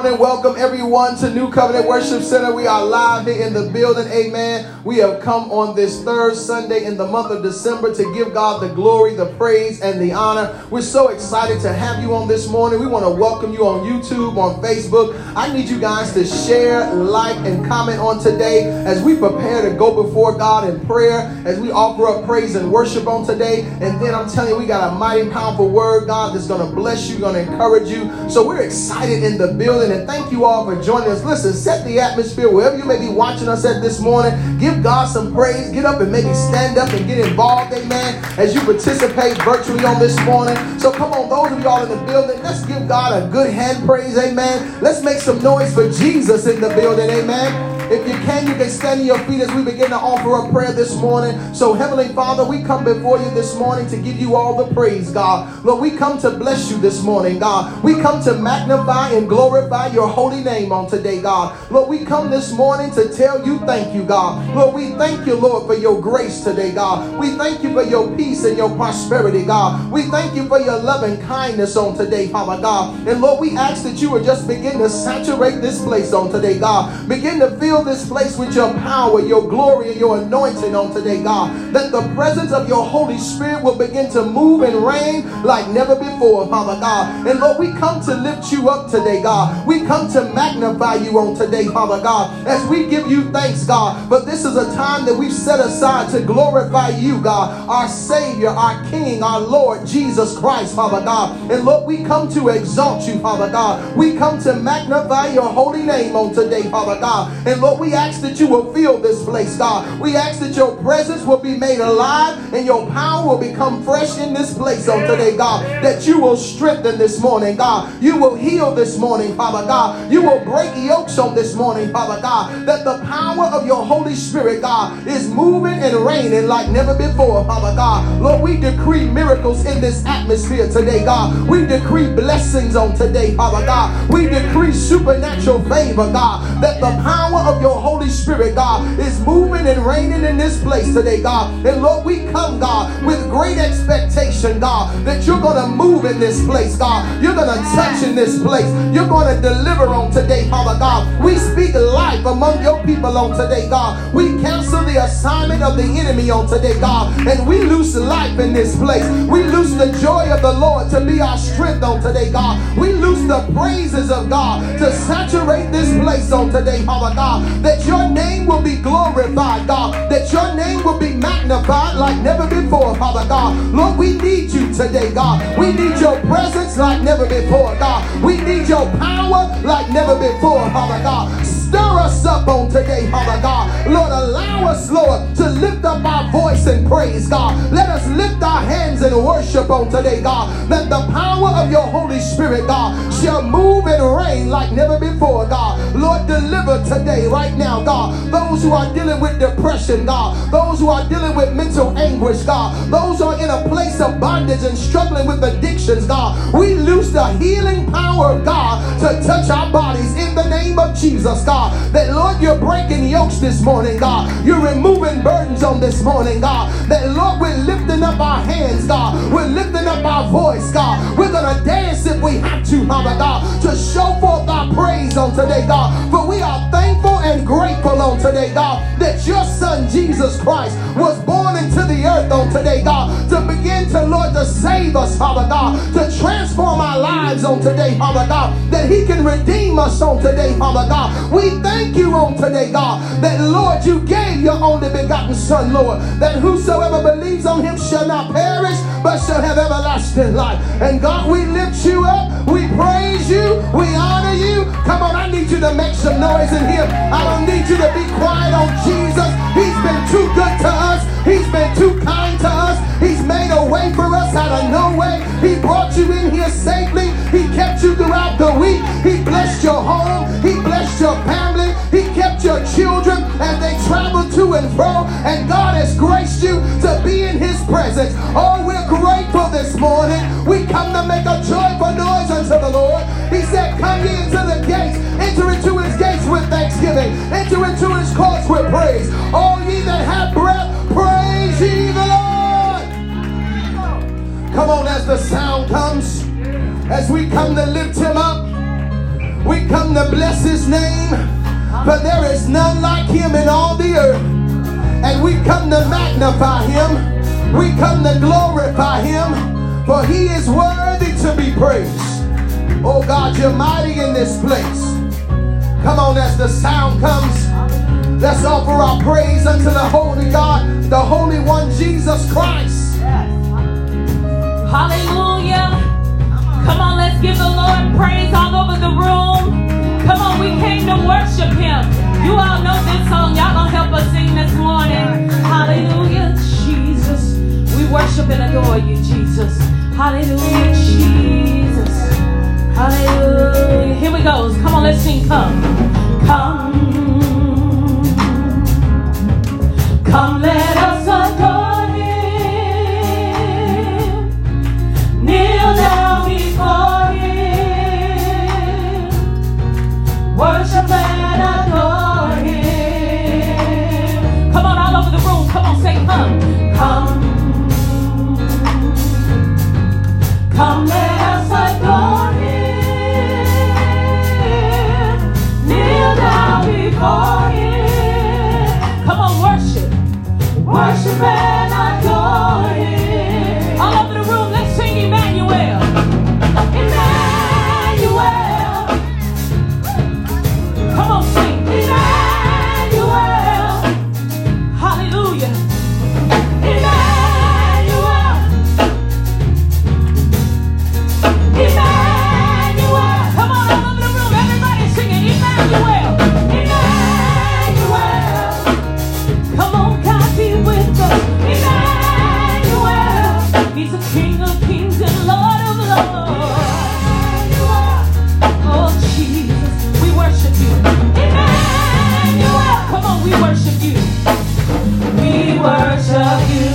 And welcome everyone to New Covenant Worship Center. We are live here in the building. Amen. We have come on this third Sunday in the month of December to give God the glory, the praise, and the honor. We're so excited to have you on this morning. We want to welcome you on YouTube, on Facebook. I need you guys to share, like, and comment on today as we prepare to go before God in prayer, as we offer up praise and worship on today. And then I'm telling you, we got a mighty powerful word, God, that's going to bless you, going to encourage you. So we're excited in the building. And thank you all for joining us. Listen, set the atmosphere wherever you may be watching us at this morning. Give God some praise. Get up and maybe stand up and get involved, amen, as you participate virtually on this morning. So come on, those of y'all in the building, let's give God a good hand praise, amen. Let's make some noise for Jesus in the building, amen. If you can stand on your feet as we begin to offer up prayer this morning. So Heavenly Father, we come before you this morning to give you all the praise, God. Lord, we come to bless you this morning, God. We come to magnify and glorify your holy name on today, God. Lord, we come this morning to tell you thank you, God. Lord, we thank you, Lord, for your grace today, God. We thank you for your peace and your prosperity, God. We thank you for your love and kindness on today, Father God. And Lord, we ask that you would just begin to saturate this place on today, God. Begin to fill this place with your power, your glory, and your anointing on today, God. That the presence of your Holy Spirit will begin to move and reign like never before, Father God. And Lord, we come to lift you up today, God. We come to magnify you on today, Father God, as we give you thanks, God. But this is a time that we've set aside to glorify you, God, our Savior, our King, our Lord, Jesus Christ, Father God. And Lord, we come to exalt you, Father God. We come to magnify your holy name on today, Father God. And Lord, we ask that you will fill this place, God. We ask that your presence will be made alive and your power will become fresh in this place on today, God. That you will strengthen this morning, God. You will heal this morning, Father God. You will break yokes on this morning, Father God. That the power of your Holy Spirit, God, is moving and reigning like never before, Father God. Lord, we decree miracles in this atmosphere today, God. We decree blessings on today, Father God. We decree supernatural favor, God. That the power of your Holy Spirit, God, is moving and reigning in this place today, God. And Lord, we come, God, with great expectation, God, that you're going to move in this place, God. You're going to touch in this place. You're going to deliver on today, Father God. We speak life among your people on today, God. We cancel the assignment of the enemy on today, God, and we loose life in this place. We loose the joy of the Lord to be our strength on today, God. We loose the praises of God to saturate this place on today, Father God, that your name will be glorified, God, that your name will be magnified like never before, Father God. Lord, we need you today, God. We need your presence like never before, God. We need your power like never before, Father God. Stir us up on today, Father God. Lord, allow us, Lord, to lift up our voice and praise, God. Let us lift our hands and worship on today, God. That the power of your Holy Spirit, God, shall move and reign like never before, God. Lord, deliver today, right now, God, those who are dealing with depression, God, those who are dealing with mental anguish, God, those who are in a place of bondage and struggling with addictions, God. We loose the healing power of God to touch our bodies in the name of Jesus, God. That, Lord, you're breaking yokes this morning, God. You're removing burdens on this morning, God. That, Lord, we're lifting up our hands, God. We're lifting up our voice, God. We're going to dance if we have to, Father God, to show forth our praise on today, God. For we are thankful and grateful on today, God, that your Son, Jesus Christ, was born into the earth on today, God, to begin to, Lord, to save us, Father God, to transform our lives on today, Father God, that he can redeem us on today, Father God. We thank you on today, God, that, Lord, you gave your only begotten Son, Lord, that whosoever believes on him shall not perish, but shall have everlasting life. And God, we lift you up, we praise you, we honor you. Come on, I need you to make some noise in here. I don't need you to be quiet on Jesus. He's been too good to us. He's been too kind to us. He's made a way for us out of no way. He brought you in here safely. He kept you throughout the week. He blessed your home. He blessed your family. He kept your children as they traveled to and fro. And God has graced you to be in his presence. Oh, we're grateful this morning. We come to make a joyful noise unto the Lord. He said, come ye into the gates. Enter into his gates with thanksgiving. Enter into his courts with praise. All ye that have breath, praise ye the Lord. Come on, as the sound comes, as we come to lift him up, We come to bless his name, for there is none like him in all the earth. And we come to magnify him. We come to glorify him, for he is worthy to be praised. Oh God, you're mighty in this place. Come on, as the sound comes, let's offer our praise unto the Holy God, the Holy One, Jesus Christ. Hallelujah. Come on, let's give the Lord praise all over the room. Come on, we came to worship him. You all know this song. Y'all gonna help us sing this morning. Hallelujah, Jesus. We worship and adore you, Jesus. Hallelujah, Jesus. Hallelujah. Here we go. Come on, let's sing. Come. Come, let us adore him. Kneel down before him. Worship and adore him. Come on, all over the room. Come on, say come. Come, let us adore him. Kneel down before him. Come on, worship and adore him. All over the room, let's sing Emmanuel. Emmanuel. Come on, sing Emmanuel. Hallelujah. Emmanuel. Emmanuel. Come on, all over the room, everybody singing Emmanuel. Emmanuel. Come on, God be with us. Emmanuel. He's the King of kings and Lord of lords. Oh, Jesus, we worship you. Emmanuel. Come on, we worship you. We worship you.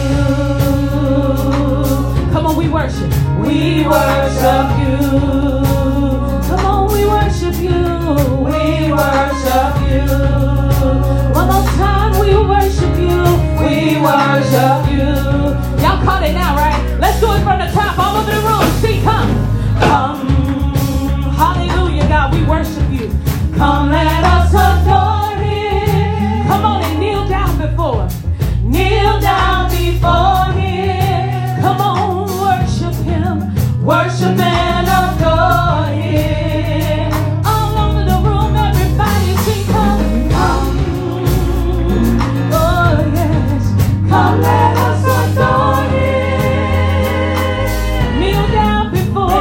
Come on, we worship. We worship you. Come on, we worship you. We worship you. One more time, we worship you. We worship you. Y'all caught it now, right? Let's do it from the top, all over the room. See, come. Hallelujah, God, we worship you. Come, let us adore him. Come on and kneel down before him. Kneel down before him. Come on, worship him. Worship and adore him. All over the room, everybody sing, come. Oh, yes. Come, let us adore him. Kneel down before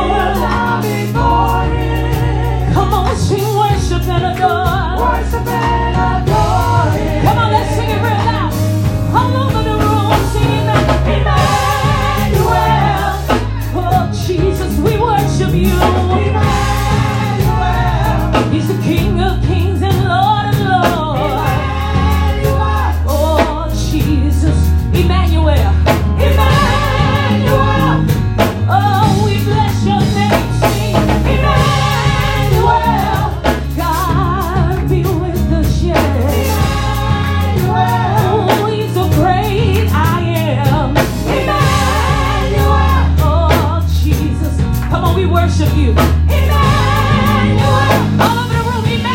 him. Come on, sing, worship and adore. Worship and adore him. Come on, let's sing it real loud. All over the room, sing Emmanuel. Oh, Jesus, we worship you. Emmanuel. He's the King of kings and Lord of lords. Emmanuel. Oh, Jesus. Emmanuel. Emmanuel. Oh, we bless your name. Sing Emmanuel. God be with us, yeah. Emmanuel. Oh, he's so great, I am. Emmanuel. Oh, Jesus. Come on, we worship you. Emmanuel. All over the room, Emmanuel.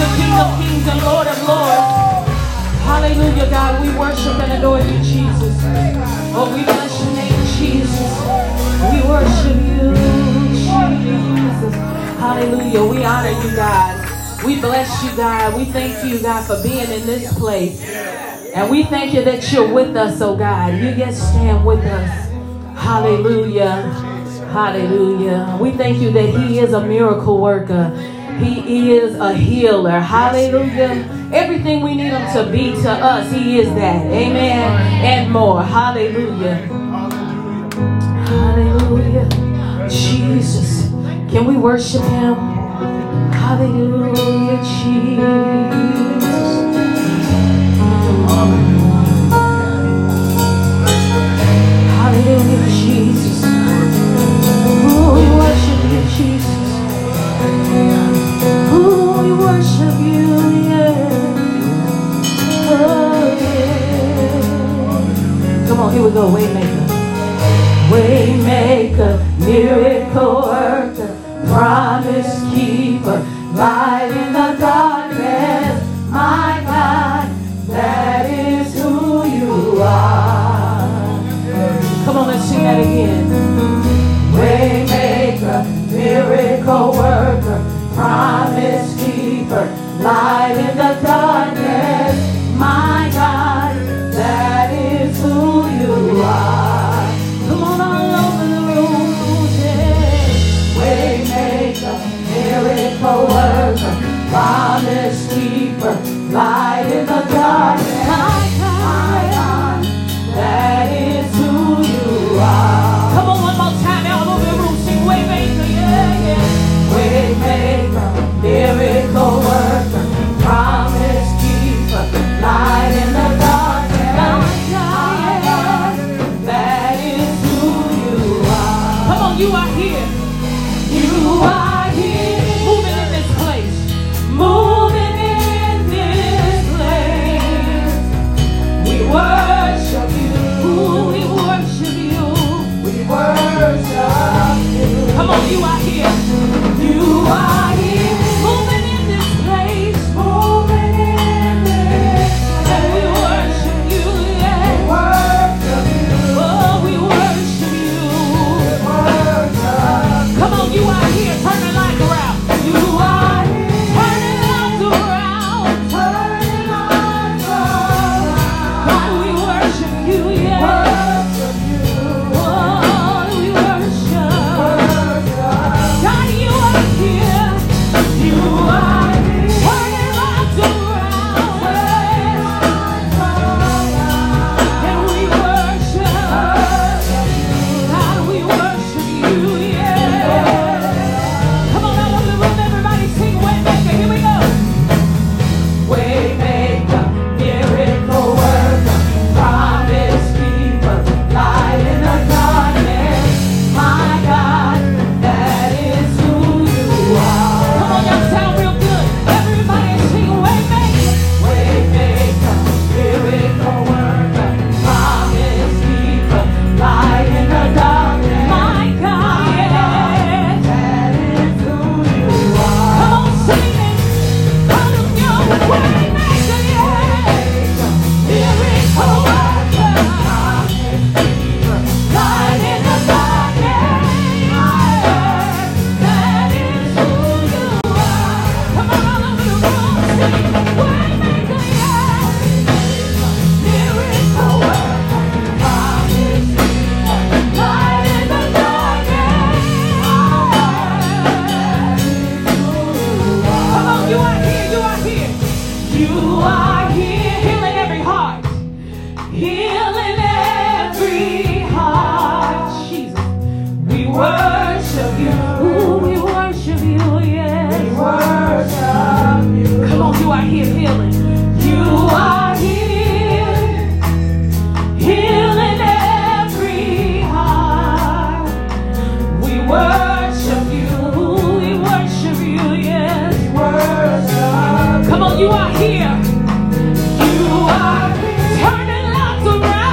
King of kings and Lord of lords. Hallelujah, God. We worship and adore you, Jesus. Oh, we bless your name, Jesus. We worship you, Jesus. Hallelujah. We honor you, God. We bless you, God. We thank you, God, for being in this place. And we thank you that you're with us, oh God. You yet stand with us. Hallelujah. Hallelujah. We thank you that he is a miracle worker. He is a healer. Hallelujah. Everything we need him to be to us, he is that. Amen. And more. Hallelujah. Hallelujah. Jesus. Can we worship him? Hallelujah, Jesus. Hallelujah, Jesus. Oh, we worship you, Jesus. Oh, we worship you, yeah. Oh, yeah. Come on, here we go. Waymaker. Waymaker, miracle worker, promise keeper, light in the darkness. My God, that is who you are. Come on, let's sing that again. Waymaker, miracle worker, promise keeper, light in the darkness. My God, that is who you are. Come on, all over the room, yeah. Waymaker, miracle worker, promise keeper, light in the darkness. My God, that is who you are. Come on, one more time, all over the room, sing Waymaker, yeah, yeah. Waymaker, miracle worker, promise keeper, light in the darkness. My God, that is who you are. Come on, you are here. You are here, moving in this place. Moving in this place. We worship you. We worship you. We worship you. Come on, you are here. You are here, moving in this place. Moving in this place. And we worship you, yeah. We worship you. Oh, we worship you. We worship. Come on, you are here. Turn the light around. You are here. Turn the lights around. Turn the lights around. God, we worship you, yeah. Worship you. Oh, we worship. God, you are here. You are here. Turn the lights around. And we worship. God, we worship you, yeah. Come on, all over the room, everybody sing Waymaker. Here we go. Waymaker, miracle worker, promise keeper, light in the darkness. My God, that is who you are. Come on, y'all sound real good. Everybody sing Waymaker. Waymaker, miracle worker, promise keeper, light in the darkness. My God, that is who you are. Come on, sing it. Hallelujah. Waymaker, yeah. Miracle worker, promise keeper, light in the darkness. That is who you are. Come on, all over the room, sing Waymaker, yeah. Miracle worker, promise keeper, light in the darkness. Come on, you are here, you are here. You are here, healing every heart. Healing every heart. Jesus, we worship you. Ooh, we worship you, yes. We worship you. Come on, you are here, healing. You are here, healing every heart. We worship you. We worship you, yes. We worship. Come on, you are here. You are here. Turning lights around.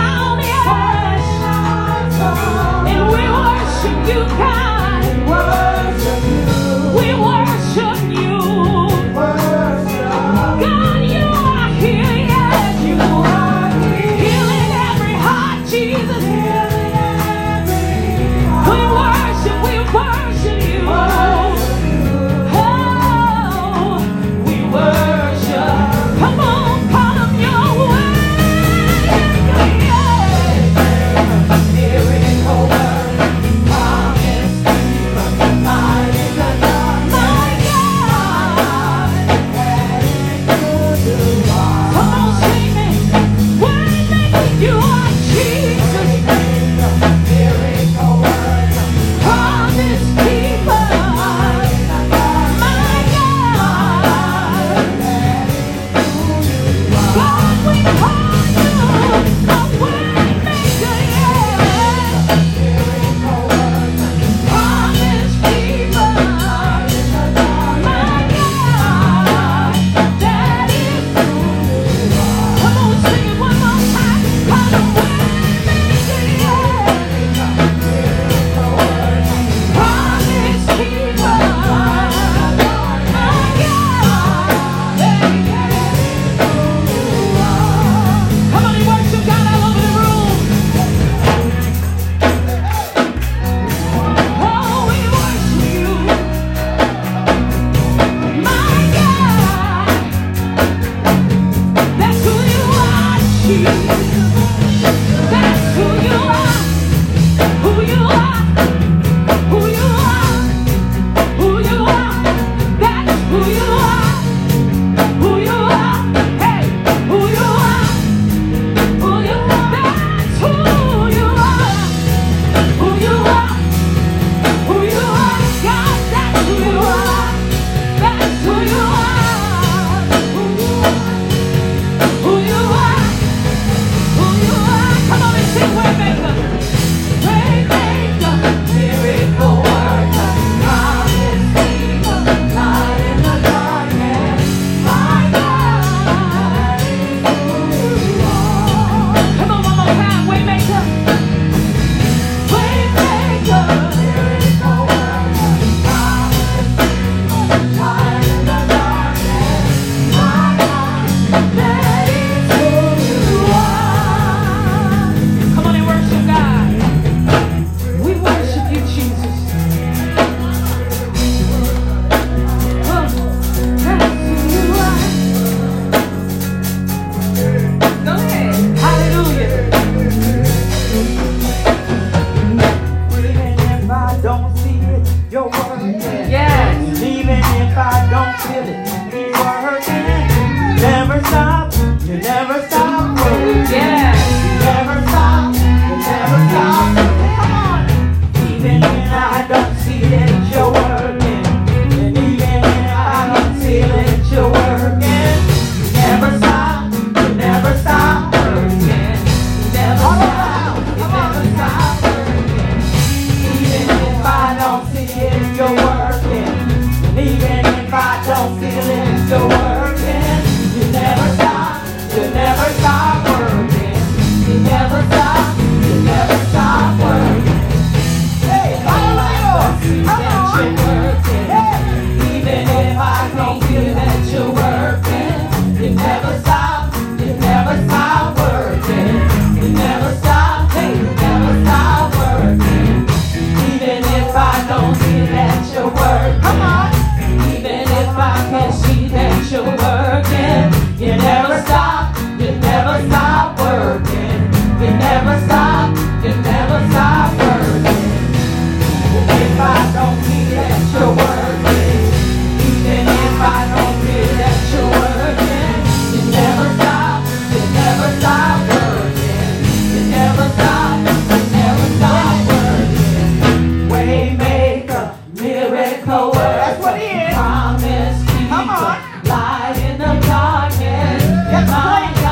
never stop, you never stop working. You never stop, you never stop working. If I don't hear that you're working, even if I don't hear that you're working, you never stop working. You never stop working. Waymaker, miracle worker, that's what it is. Promise keeper, light in the darkness. My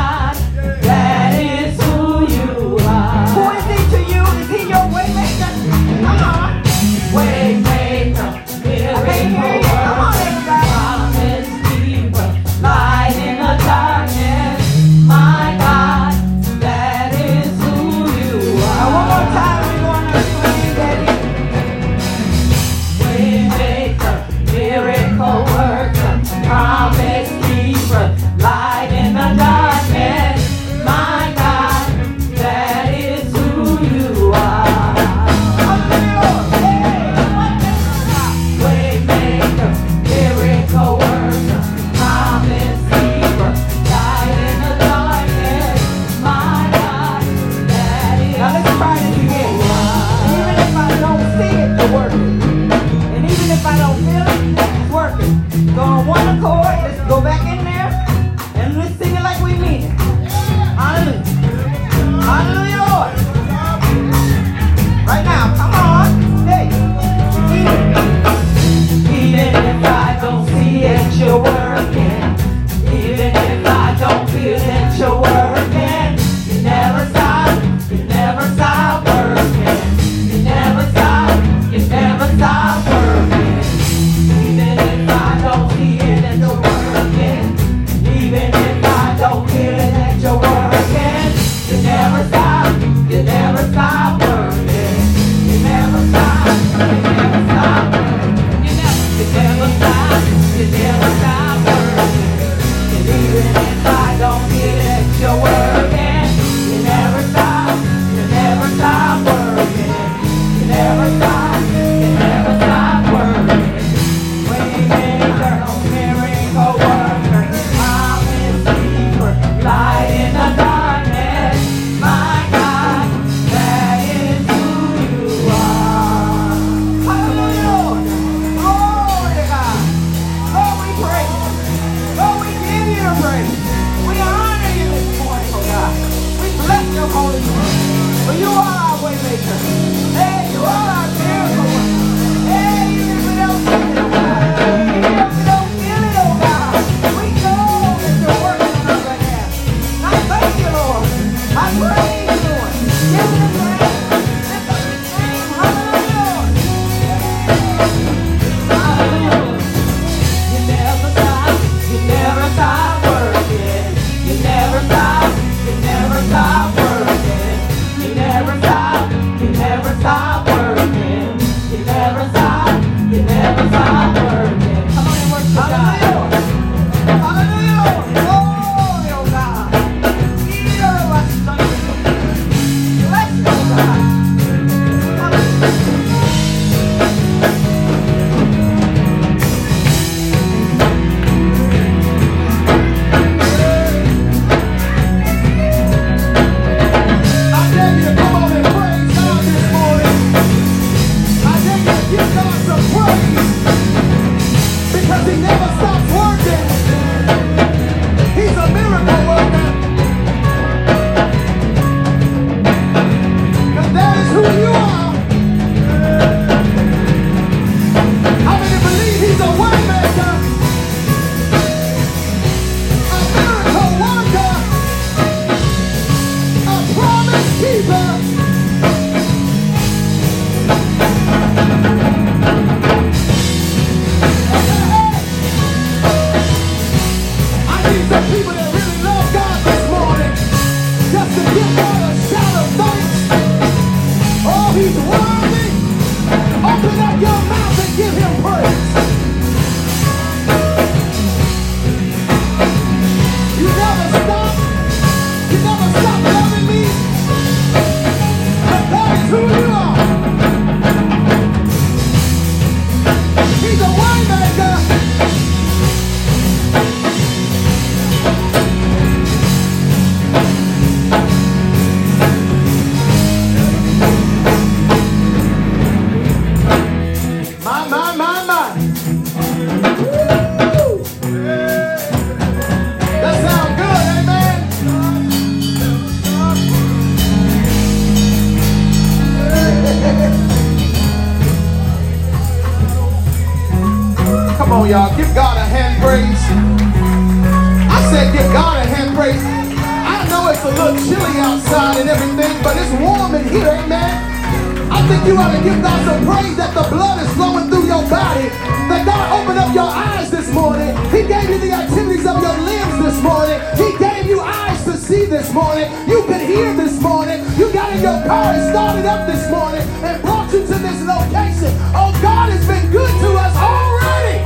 a little chilly outside and everything, but it's warm in here, amen. I think you ought to give God some praise that the blood is flowing through your body, that God opened up your eyes this morning. He gave you the activities of your limbs this morning. He gave you eyes to see this morning. You could hear this morning. You got in your car and started up this morning and brought you to this location. Oh, God has been good to us already.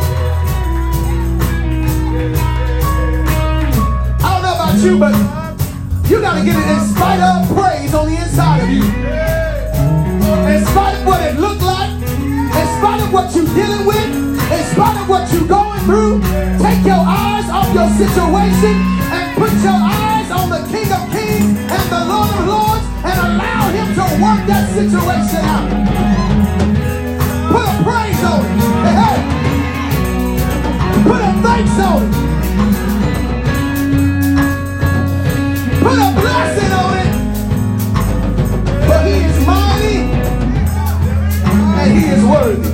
I don't know about you, but you got to get it in spite of praise on the inside of you. In spite of what it looked like, in spite of what you're dealing with, in spite of what you're going through, take your eyes off your situation and put your eyes on the King of Kings and the Lord of Lords and allow him to work that situation out. Put a praise on it. Hey, hey. Put a thanks on it. Put a blessing on it. For he is mighty and he is worthy.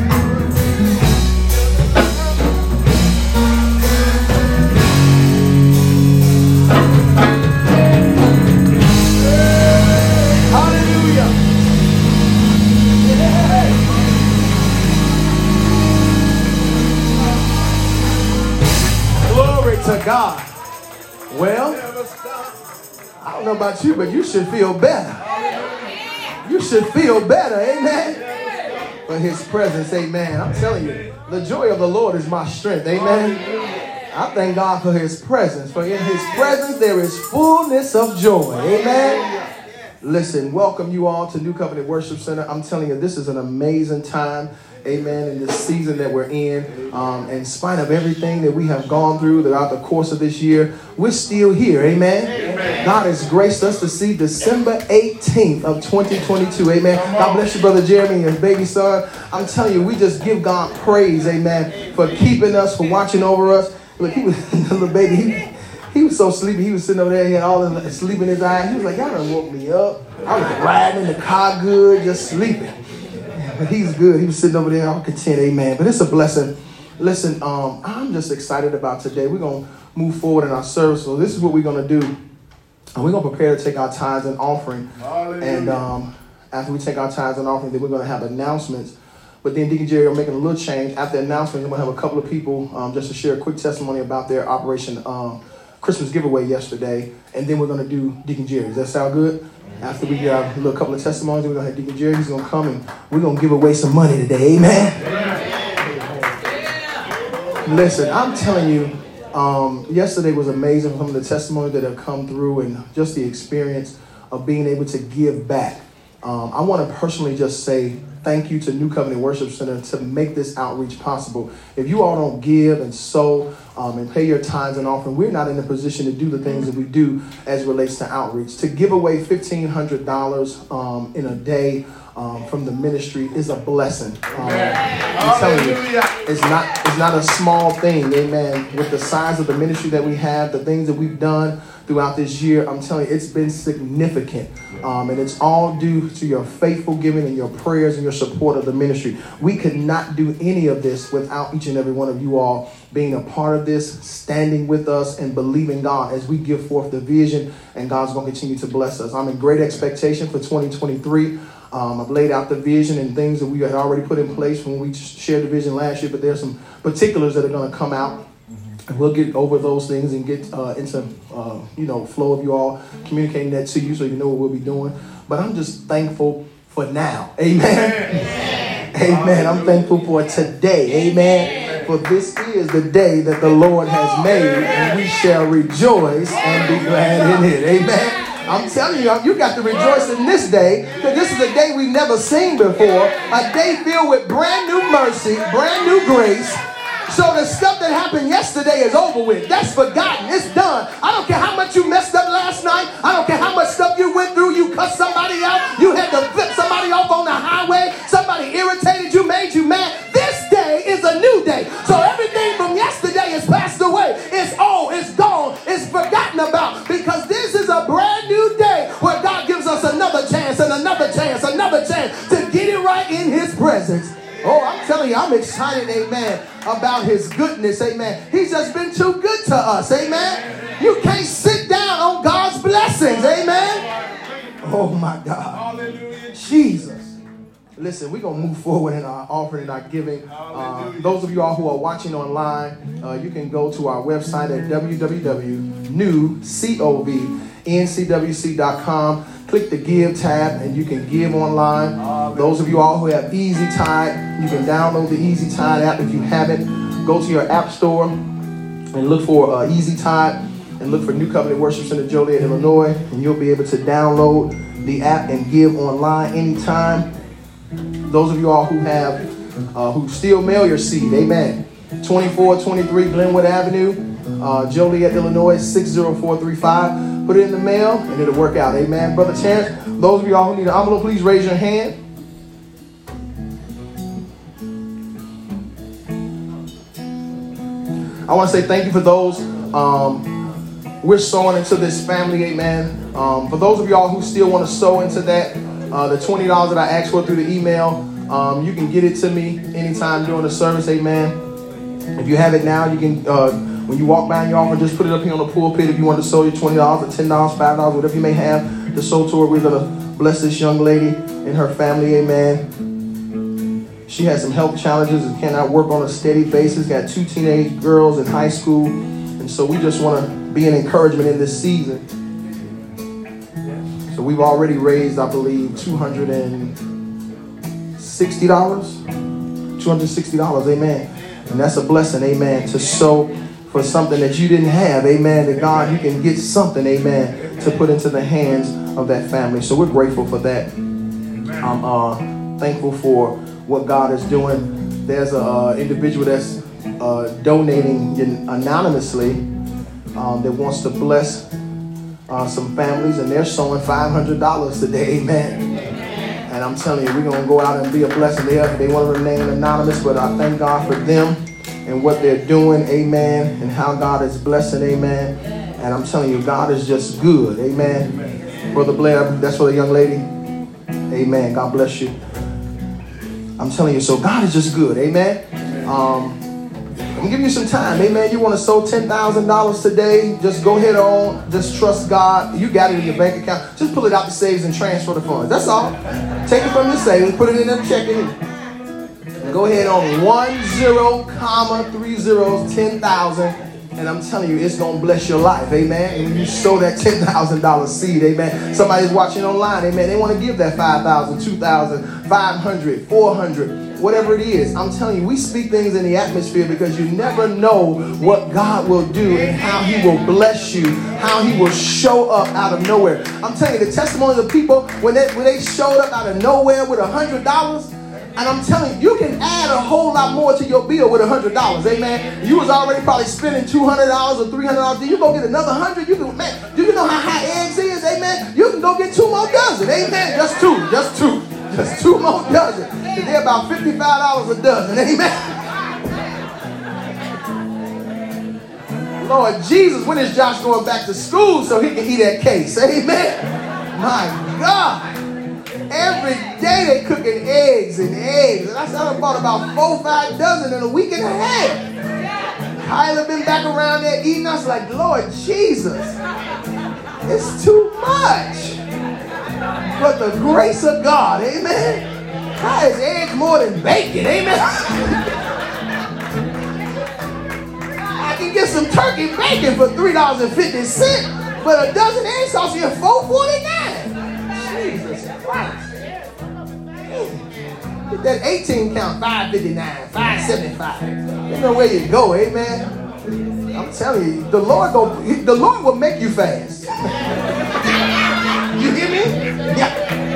Hallelujah. Glory to God. Well, I don't know about you, but you should feel better. You should feel better, amen. For his presence, amen. I'm telling you, the joy of the Lord is my strength, amen. I thank God for his presence, for in his presence there is fullness of joy, amen. Listen, welcome you all to New Covenant Worship Center. I'm telling you, this is an amazing time, amen, in this season that we're in spite of everything that we have gone through throughout the course of this year, we're still here, amen. God has graced us to see December 18th of 2022, amen. God bless you, Brother Jeremy and his baby son. I'm telling you, we just give God praise, amen, for keeping us, for watching over us. Look, he was the little baby, he was so sleepy. He was sitting over there, he had all his sleep in his eyes. He was like, y'all done woke me up. I was riding in the car good, just sleeping. But he's good. He was sitting over there all content, amen. But it's a blessing. Listen, I'm just excited about today. We're going to move forward in our service. So this is what we're going to do. We're going to prepare to take our tithes and offering. Hallelujah. And after we take our tithes and offering, then we're going to have announcements. But then Deacon Jerry are making a little change. After the announcement, we're going to have a couple of people just to share a quick testimony about their Operation Christmas giveaway yesterday. And then we're going to do Deacon Jerry. Does that sound good? After we get a little couple of testimonies, we're going to have Deacon Jerry. He's going to come and we're going to give away some money today. Amen? Yeah. Listen, I'm telling you, yesterday was amazing. Some of the testimonies that have come through and just the experience of being able to give back. I want to personally just say thank you to New Covenant Worship Center to make this outreach possible. If you all don't give and sow and pay your tithes and offering, we're not in a position to do the things that we do as it relates to outreach. To give away $1,500 in a day from the ministry is a blessing. I'm telling you, it's not a small thing, amen. With the size of the ministry that we have, the things that we've done throughout this year, I'm telling you, it's been significant. And it's all due to your faithful giving and your prayers and your support of the ministry. We could not do any of this without each and every one of you all being a part of this, standing with us and believing God as we give forth the vision, and God's going to continue to bless us. I'm in great expectation for 2023. I've laid out the vision and things that we had already put in place when we shared the vision last year, but there's some particulars that are going to come out. And we'll get over those things and get into, flow of you all communicating that to you so you know what we'll be doing. But I'm just thankful for now. Amen. Amen. I'm thankful for today. Amen. For this is the day that the Lord has made, and we shall rejoice and be glad in it. Amen. I'm telling you, you got to rejoice in this day, because this is a day we've never seen before. A day filled with brand new mercy, brand new grace. So the stuff that happened yesterday is over with. That's forgotten. It's done. I don't care how much you messed up last night. I don't care how much stuff you went through. You cussed somebody out. You had to flip somebody off on the highway. Somebody irritated you, made you mad. This day is a new day. So everything from yesterday is passed away. It's old. It's gone. It's forgotten about. Because this is a brand new day where God gives us another chance and another chance, another chance to get it right in his presence. Oh, I'm telling you, I'm excited, amen, about his goodness, amen. He's just been too good to us, amen. You can't sit down on God's blessings. Oh my God. Hallelujah. Jesus. Listen, we're going to move forward in our offering and our giving. Those of you all who are watching online, you can go to our website at www.newcovncwc.com. Click the Give tab and you can give online. Those of you all who have Easy Tide, you can download the Easy Tide app. If you haven't, go to your app store and look for Easy Tide and look for New Covenant Worship Center, Joliet, Illinois, and you'll be able to download the app and give online anytime. Those of you all who have, who still mail your seed, amen. 2423 Glenwood Avenue, Joliet, Illinois, 60435. Put it in the mail and it'll work out, amen. Brother Terrence, those of you all who need an envelope, please raise your hand. I want to say thank you for those. We're sowing into this family, amen. For those of y'all who still want to sow into that, the $20 that I asked for through the email, you can get it to me anytime during the service, amen. If you have it now, you can, when you walk by in your offering, just put it up here on the pulpit. If you want to sow your $20 or $10, $5, whatever you may have to sow to her, we're going to bless this young lady and her family, amen. She has some health challenges and cannot work on a steady basis. Got 2 teenage girls in high school. And so we just want to be an encouragement in this season. So we've already raised, I believe, $260. $260, amen. And that's a blessing, amen, to sow for something that you didn't have, amen. To God, you can get something, amen, to put into the hands of that family. So we're grateful for that. I'm thankful for what God is doing. There's an individual that's donating anonymously that wants to bless some families, and they're sowing $500 today, amen. And I'm telling you, we're going to go out and be a blessing. They want to remain anonymous, but I thank God for them and what they're doing, amen, and how God is blessing, amen. And I'm telling you, God is just good, amen. Brother Blair, that's for the young lady. Amen. God bless you. I'm telling you, so God is just good, amen. I'm giving you some time, amen. You want to sow $10,000 today, just go ahead on, just trust God. You got it in your bank account. Just pull it out the savings and transfer the funds. That's all. Take it from your savings, put it in a checking. Go ahead on 10,30, 10,000. And I'm telling you, it's going to bless your life, amen. And when you sow that $10,000 seed, amen. Somebody's watching online, amen. They want to give that $5,000, $2,000, $500, $400. Whatever it is, I'm telling you, we speak things in the atmosphere because you never know what God will do and how he will bless you, how he will show up out of nowhere. I'm telling you, the testimonies of people, when they showed up out of nowhere with $100, and I'm telling you, you can add a whole lot more to your bill with $100, amen. You was already probably spending $200 or $300. Then you go get another $100. You can, man, do you know how high eggs is, amen? You can go get 2 more dozen, amen. Just two more dozen. They're about $55 a dozen, amen. Lord Jesus, when is Josh going back to school so he can eat that case, amen? My God. Every day they cooking eggs. And I bought about 4 or 5 dozen in a week and a half. Kyla been back around there eating. I was like, Lord Jesus, it's too much. But the grace of God, amen. How is eggs more than bacon, amen? I can get some turkey bacon for $3.50, but a dozen eggs costs you $4.49. Jesus Christ. Get that 18 count, $5.59, $5.75. You know where you go, amen. I'm telling you, the Lord will make you fast. You hear me? Yeah.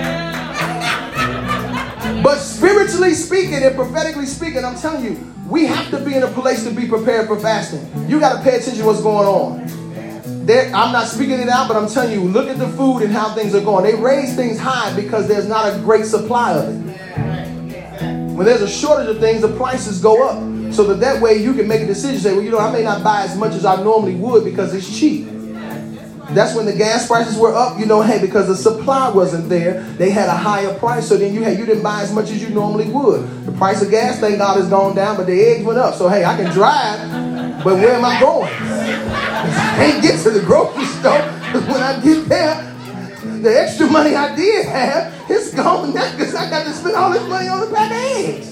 But spiritually speaking and prophetically speaking, I'm telling you, we have to be in a place to be prepared for fasting. You got to pay attention to what's going on. I'm not speaking it out, but I'm telling you, look at the food and how things are going. They raise things high because there's not a great supply of it. When there's a shortage of things, the prices go up. So that way you can make a decision, say, well, you know, I may not buy as much as I normally would because it's cheap. That's when the gas prices were up, you know, hey, because the supply wasn't there, they had a higher price. So then you didn't buy as much as you normally would. The price of gas, thank God, has gone down, but the eggs went up. So, hey, I can drive, but where am I going? I can't get to the grocery store. When I get there, the extra money I did have, it's gone now because I got to spend all this money on a pack of eggs.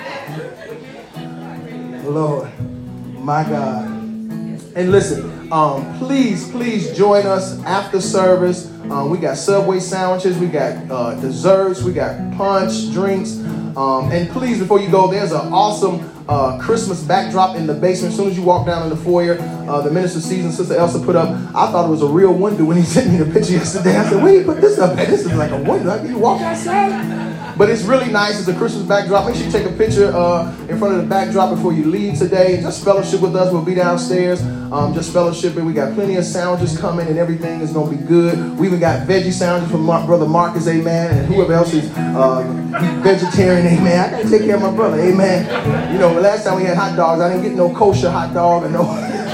Lord, my God. And listen, please join us after service. We got Subway sandwiches, we got desserts, we got punch, drinks. And please, before you go, there's an awesome Christmas backdrop in the basement. As soon as you walk down in the foyer, the Minister Season, Sister Elsa put up. I thought it was a real window when he sent me the picture yesterday. I said, where you put this up at? This is like a window. Like, you walk outside? But it's really nice. It's a Christmas backdrop. Make sure you take a picture in front of the backdrop before you leave today. Just fellowship with us. We'll be downstairs. Just fellowshipping. We got plenty of sandwiches coming and everything is going to be good. We even got veggie sandwiches from Brother Marcus, amen, and whoever else is vegetarian, amen. I got to take care of my brother, amen. You know, the last time we had hot dogs, I didn't get no kosher hot dog or no.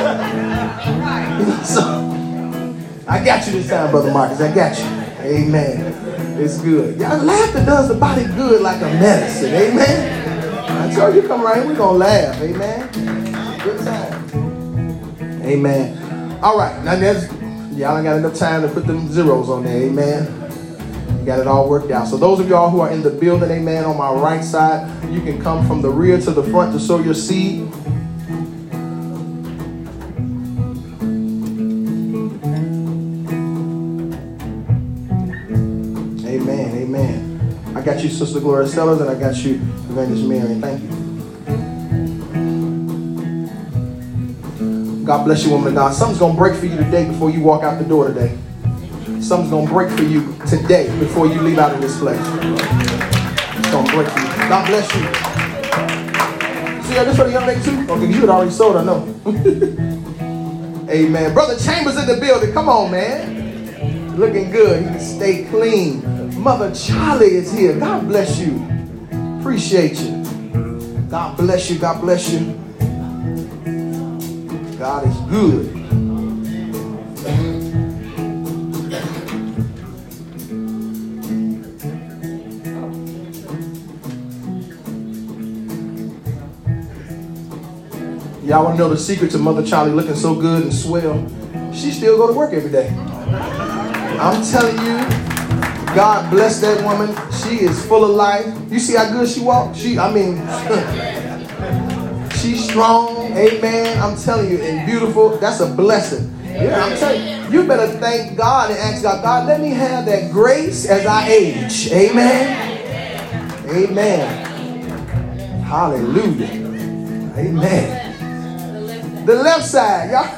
So, I got you this time, Brother Marcus. I got you. Amen. It's good. Y'all, laughter does the body good like a medicine. Amen. I told you, come right here, we're going to laugh. Amen. Good time. Amen. All right. Now, y'all ain't got enough time to put them zeros on there. Amen. You got it all worked out. So those of y'all who are in the building, amen, on my right side, you can come from the rear to the front to sow your seed. Amen. I got you, Sister Gloria Sellers, and I got you, Evangelist Mary. Thank you. God bless you, woman of God. Something's going to break for you today before you walk out the door today. Something's going to break for you today before you leave out of this place. It's going to break for you. God bless you. See, this for the young lady too? Okay, you had already sold, I know. Amen. Brother Chambers in the building. Come on, man. Looking good. He can stay clean. Mother Charlie is here. God bless you. Appreciate you. God bless you. God bless you. God is good. Y'all want to know the secret to Mother Charlie looking so good and swell? She still go to work every day. I'm telling you, God bless that woman. She is full of life. You see how good she walks? She's strong. Amen. I'm telling you, and beautiful. That's a blessing. Yeah, I'm telling you, you better thank God and ask God, God, let me have that grace as I age. Amen. Amen. Hallelujah. Amen. The left side, y'all.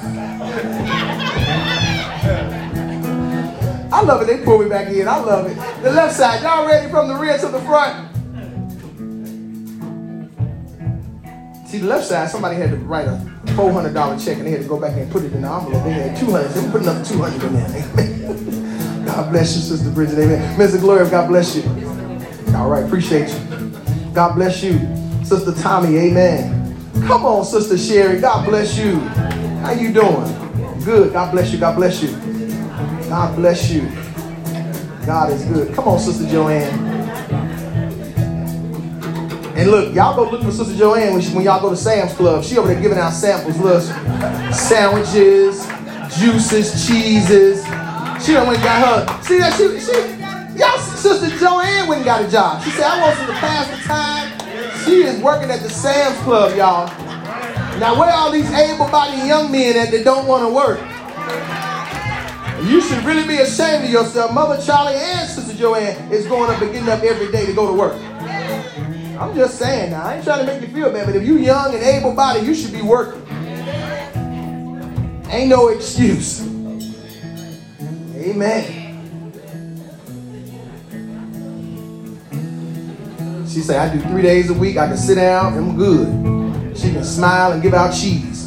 I love it. They pull me back in. I love it. The left side. Y'all ready from the rear to the front? See, the left side, somebody had to write a $400 check and they had to go back and put it in the envelope. They had 200. They were putting up 200 in there. Amen. God bless you, Sister Bridget. Amen. Mr. Gloria, God bless you. All right. Appreciate you. God bless you. Sister Tommy. Amen. Come on, Sister Sherry. God bless you. How you doing? Good. God bless you. God bless you. God bless you. God is good. Come on, Sister Joanne. And look, y'all go look for Sister Joanne when y'all go to Sam's Club. She over there giving out samples. Look, sandwiches, juices, cheeses. She done went and got her. See that? Y'all, Sister Joanne went and got a job. She said, I want some to pass the time. She is working at the Sam's Club, y'all. Now, where are all these able-bodied young men at that don't want to work? You should really be ashamed of yourself. Mother Charlie and Sister Joanne is going up and getting up every day to go to work. I'm just saying now. I ain't trying to make you feel bad, but if you're young and able-bodied, you should be working. Ain't no excuse. Amen. She said, I do 3 days a week. I can sit down and I'm good. She can smile and give out cheese.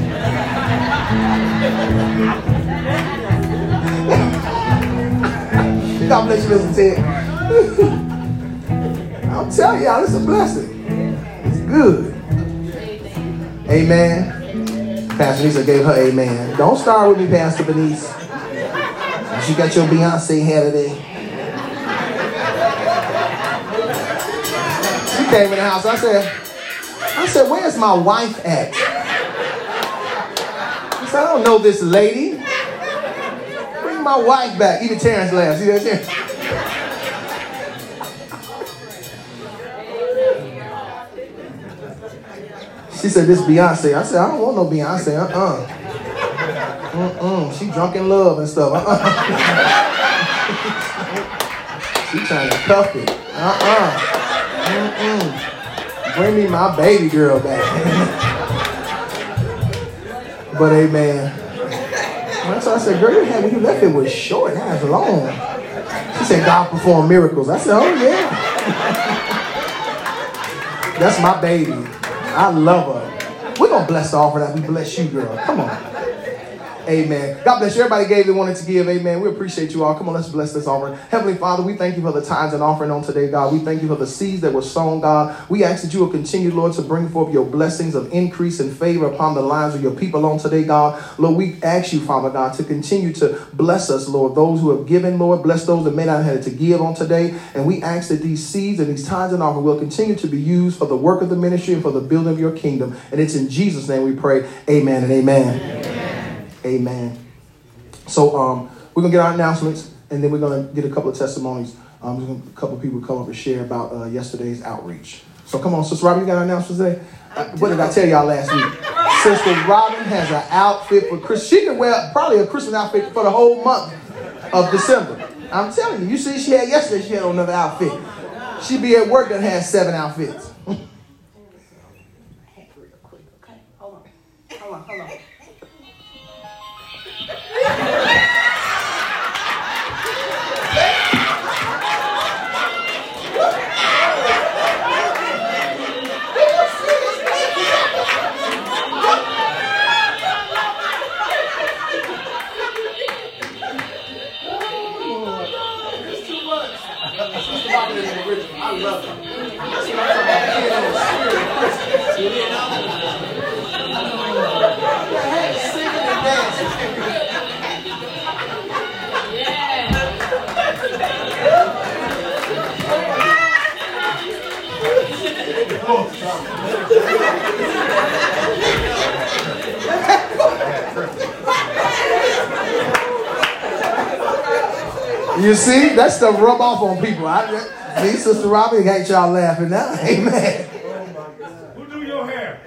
God bless you, Mr. Ted. I'm telling y'all, it's a blessing. It's good. Amen. Pastor Lisa gave her amen. Don't start with me, Pastor Benice. You got your Beyonce hair today. She came in the house. I said, where's my wife at? I said, I don't know this lady. Bring my wife back. Even Terrence laughs. See that, Terrence? She said, this Beyonce. I said, I don't want no Beyonce. She drunk in love and stuff. She trying to cuff it. Bring me my baby girl back. But amen. So I said, girl, your hair when you left it was short. Now it's long. She said, God performed miracles. I said, oh yeah. That's my baby. I love her. We're going to bless the offering that we bless you, girl. Come on. Amen. God bless you. Everybody gave they wanted to give. Amen. We appreciate you all. Come on, let's bless this offering. Heavenly Father, we thank you for the tithes and offering on today, God. We thank you for the seeds that were sown, God. We ask that you will continue, Lord, to bring forth your blessings of increase and favor upon the lives of your people on today, God. Lord, we ask you, Father God, to continue to bless us, Lord. Those who have given, Lord, bless those that may not have had to give on today. And we ask that these seeds and these tithes and offering will continue to be used for the work of the ministry and for the building of your kingdom. And it's in Jesus' name we pray. Amen and amen. Amen. Amen. So we're going to get our announcements, and then we're going to get a couple of testimonies. A couple of people come up and share about yesterday's outreach. So come on, Sister Robin, you got our announcements today? What did I tell y'all last week? Sister Robin has an outfit for Christmas. She can wear probably a Christmas outfit for the whole month of December. I'm telling you. You see, she had yesterday, she had on another outfit. She be at work and has 7 outfits. Hold on. I love it. That's what I'm talking about. Singing and dancing. You see, that's the rub off on people. See, Sister Robbie got y'all laughing now. Amen. Who do your hair?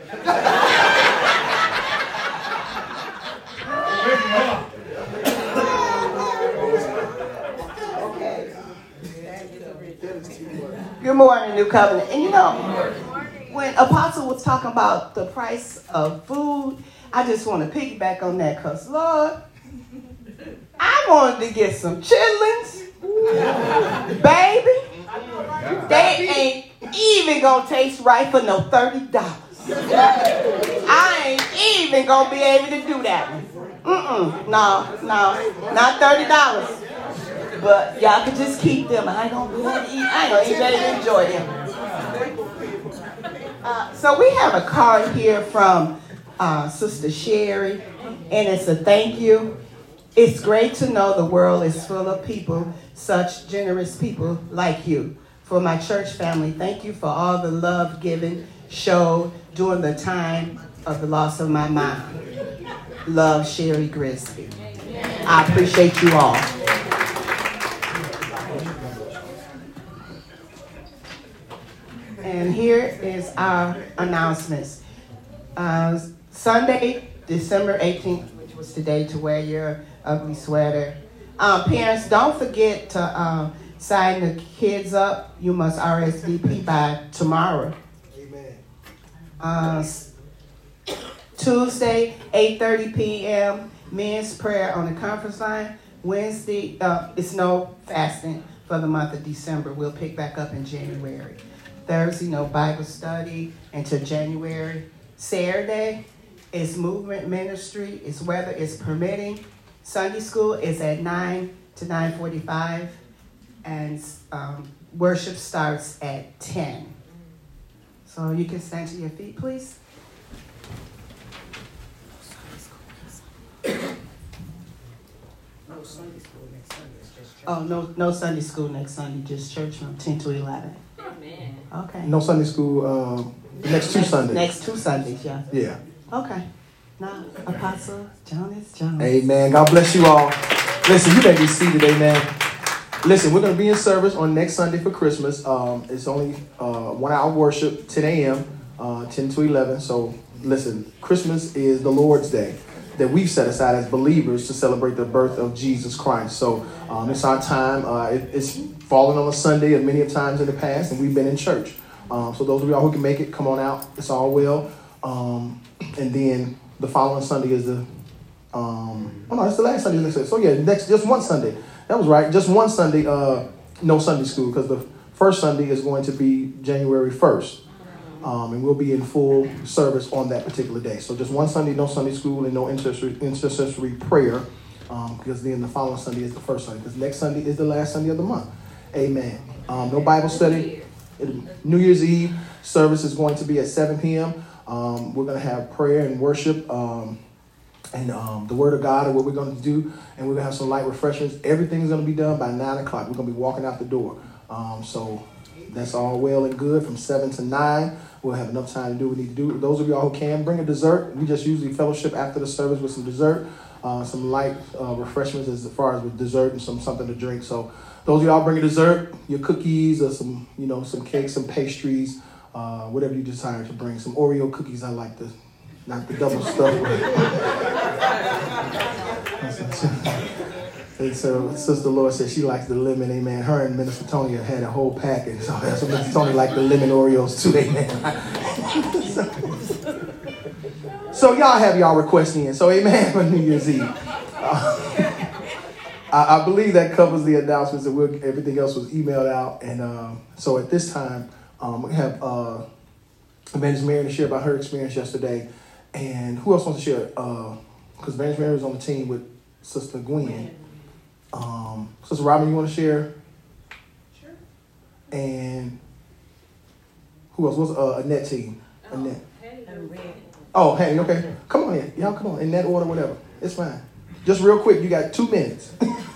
Good morning, New Covenant. And you know, when Apostle was talking about the price of food, I just want to piggyback on that because, Lord, I wanted to get some chitlins. Baby, they ain't even gonna taste right for no $30. I ain't even gonna be able to do that one. No, not $30. But y'all can just keep them. I ain't gonna be able to eat. I ain't gonna even be able to enjoy them. So we have a card here from Sister Sherry, and it's a thank you. It's great to know the world is full of people, such generous people like you. For my church family, thank you for all the love given, showed during the time of the loss of my mom. Love, Sherry Grisby. I appreciate you all. And here is our announcements. Sunday, December 18th, which was today, to wear your ugly sweater. Parents, don't forget to sign the kids up. You must RSVP by tomorrow. Amen. Tuesday, 8:30 p.m., men's prayer on the conference line. Wednesday, it's no fasting for the month of December. We'll pick back up in January. Thursday, no Bible study until January. Saturday is movement ministry. It's weather is permitting. Sunday school is at 9 to 9:45, and worship starts at 10. So you can stand to your feet, please. No Sunday school next Sunday. It's just church. Oh, no Sunday school next Sunday. Just church from 10 to 11. Amen. Okay. No Sunday school next 2 Sundays. Next 2 Sundays, yeah. Yeah. Okay. Now, Apostle Jonas Jones. Amen. God bless you all. Listen, you may be seated, amen. Listen, we're going to be in service on next Sunday for Christmas. It's only 1 hour worship, 10 a.m., 10 to 11. So listen, Christmas is the Lord's Day that we've set aside as believers to celebrate the birth of Jesus Christ. So it's our time. It's fallen on a Sunday and many times in the past, and we've been in church. So those of y'all who can make it, come on out. It's all well. And then the following Sunday is the it's the last Sunday. So yeah, just one Sunday. That was right. Just one Sunday, no Sunday school, because the first Sunday is going to be January 1st. And we'll be in full service on that particular day. So just one Sunday, no Sunday school, and no intercessory prayer, because then the following Sunday is the first Sunday, because next Sunday is the last Sunday of the month. Amen. No Bible study. New Year's Eve service is going to be at 7 p.m. We're going to have prayer and worship and the Word of God and what we're going to do. And we're going to have some light refreshments. Everything's going to be done by 9 o'clock. We're going to be walking out the door. So that's all well and good from 7 to 9. We'll have enough time to do what we need to do. Those of y'all who can, bring a dessert. We just usually fellowship after the service with some dessert, some light refreshments as far as with dessert and something to drink. So those of y'all bring a dessert, your cookies or some cakes, some pastries, whatever you desire to bring. Some Oreo cookies. I like not the double stuff. And so Sister Laura said she likes the lemon, amen. Her and Minister Tony have had a whole package. So that's what Minister Tony liked, the lemon Oreos too, amen. So y'all have y'all requests in. So amen for New Year's Eve. I believe that covers the announcements, and everything else was emailed out. And so at this time, we have Evangelist Mary to share about her experience yesterday. And who else wants to share? Because Evangelist Mary was on the team with Sister Gwen. Sister Robin, you want to share? Sure. And who else? What's Annette team? Annette. Oh, Hattie, okay. Come on in. Y'all come on. In that order, whatever. It's fine. Just real quick, you got 2 minutes.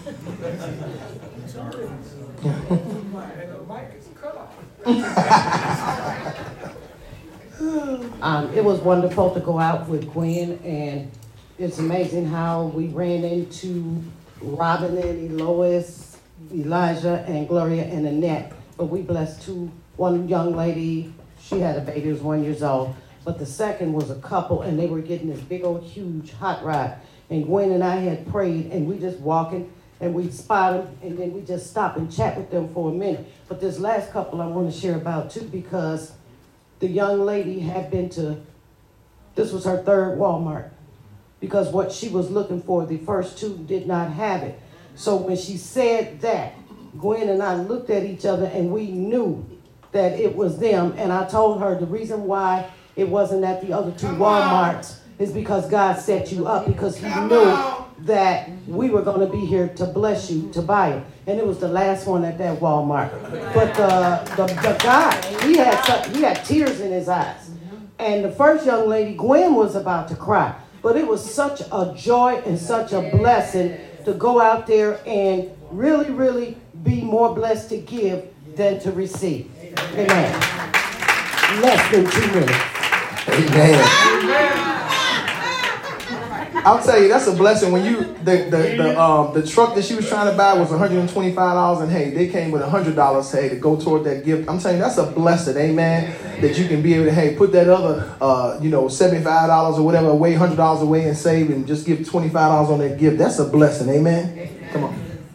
It was wonderful to go out with Gwen, and it's amazing how we ran into Robin and Elois, Elijah and Gloria and Annette. But we blessed one young lady, she had a baby, was 1 year old. But the second was a couple, and they were getting this big old huge hot rod. And Gwen and I had prayed, and we just walking, and we spot them, and then we just stop and chat with them for a minute. But this last couple I want to share about too, because the young lady had been this was her third Walmart, because what she was looking for, the first 2 did not have it. So when she said that, Gwen and I looked at each other, and we knew that it was them. And I told her the reason why it wasn't at the other 2 Walmarts is because God set you up, because he knew that we were going to be here to bless you, to buy it. And it was the last one at that Walmart. But the guy, he had tears in his eyes. And the first young lady, Gwen, was about to cry. But it was such a joy and such a blessing to go out there and really, really be more blessed to give than to receive. Amen. Less than 2 minutes. Amen. I'll tell you, that's a blessing. When the truck that she was trying to buy was $125, and hey, they came with $100, hey, to go toward that gift. I'm telling you, that's a blessing, amen. That you can be able to, hey, put that other, $75 or whatever away, $100 away, and save, and just give $25 on that gift. That's a blessing, amen. Come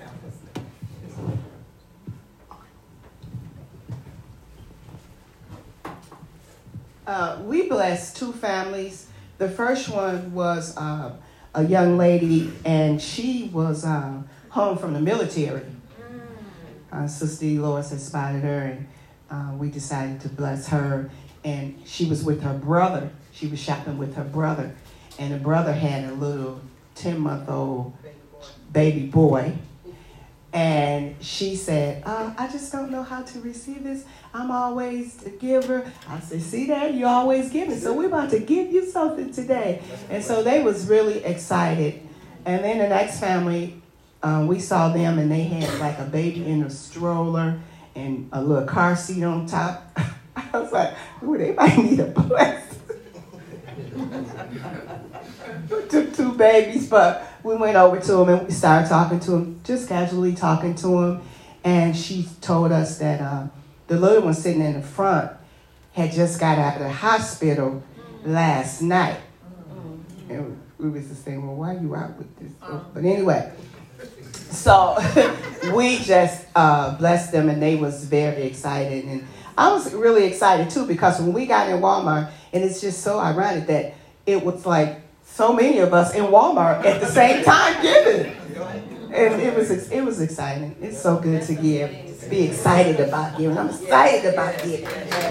on. We blessed 2 families. The first one was a young lady, and she was home from the military. Sister Lois had spotted her, and we decided to bless her. And she was with her brother. She was shopping with her brother, and the brother had a little 10-month-old baby boy. And she said, I just don't know how to receive this. I'm always the giver. I said, see that? You're always giving. So we're about to give you something today. And so they was really excited. And then the next family, we saw them, and they had like a baby in a stroller and a little car seat on top. I was like, ooh, they might need a blessing. Took 2 babies, but we went over to him and we started talking to him, just casually talking to him. And she told us that the little one sitting in the front had just got out of the hospital last night. And we was just saying, well, why are you out with this? But anyway, so we just blessed them, and they was very excited. And I was really excited too, because when we got in Walmart, and it's just so ironic that it was like so many of us in Walmart at the same time giving. And it was exciting. It's so good to give, to be excited about giving. I'm excited about giving.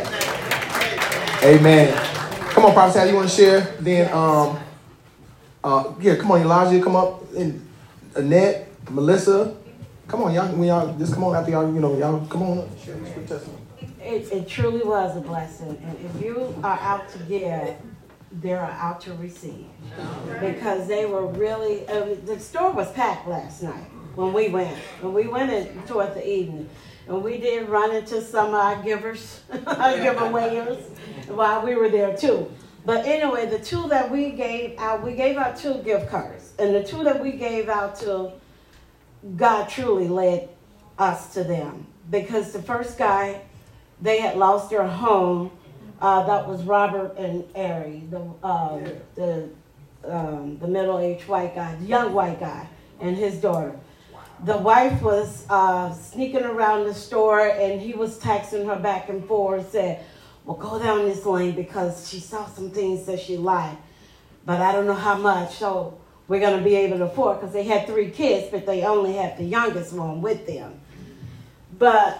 Amen. Come on, Prophet Sal, you want to share? Then, yeah, come on, Elijah, come up. And Annette, Melissa, come on, y'all. When y'all just come on after y'all, y'all come on up. Share your testimony. It truly was a blessing, and if you are out to give, they are out to receive, because they were really. The store was packed last night when we went. When we went in toward the evening, and we did run into some of our givers, our giveawayers, while we were there too. But anyway, the two that we gave out 2 gift cards, and the 2 that we gave out to, God truly led us to them, because the first guy, they had lost their home. That was Robert and Ari, the middle-aged white guy, the young white guy, and his daughter. The wife was sneaking around the store, and he was texting her back and forth, said, well, go down this lane, because she saw some things that she liked, but I don't know how much, so we're going to be able to afford, because they had 3 kids, but they only had the youngest one with them. But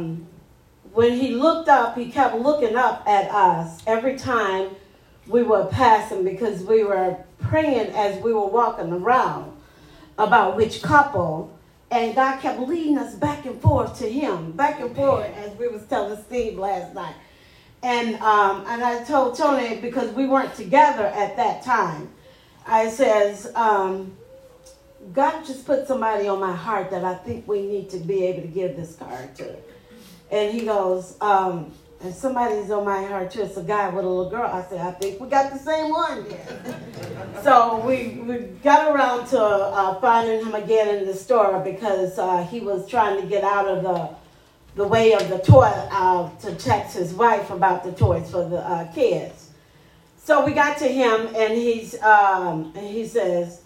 when he looked up, he kept looking up at us every time we were passing, because we were praying as we were walking around about which couple, and God kept leading us back and forth to him, back and forth, as we was telling Steve last night. And I told Tony, because we weren't together at that time, I says, God just put somebody on my heart that I think we need to be able to give this card to. And he goes, and somebody's on my heart too. It's a guy with a little girl. I said, I think we got the same one here. So we got around to finding him again in the store, because he was trying to get out of the way of the toy to text his wife about the toys for the kids. So we got to him, and he says,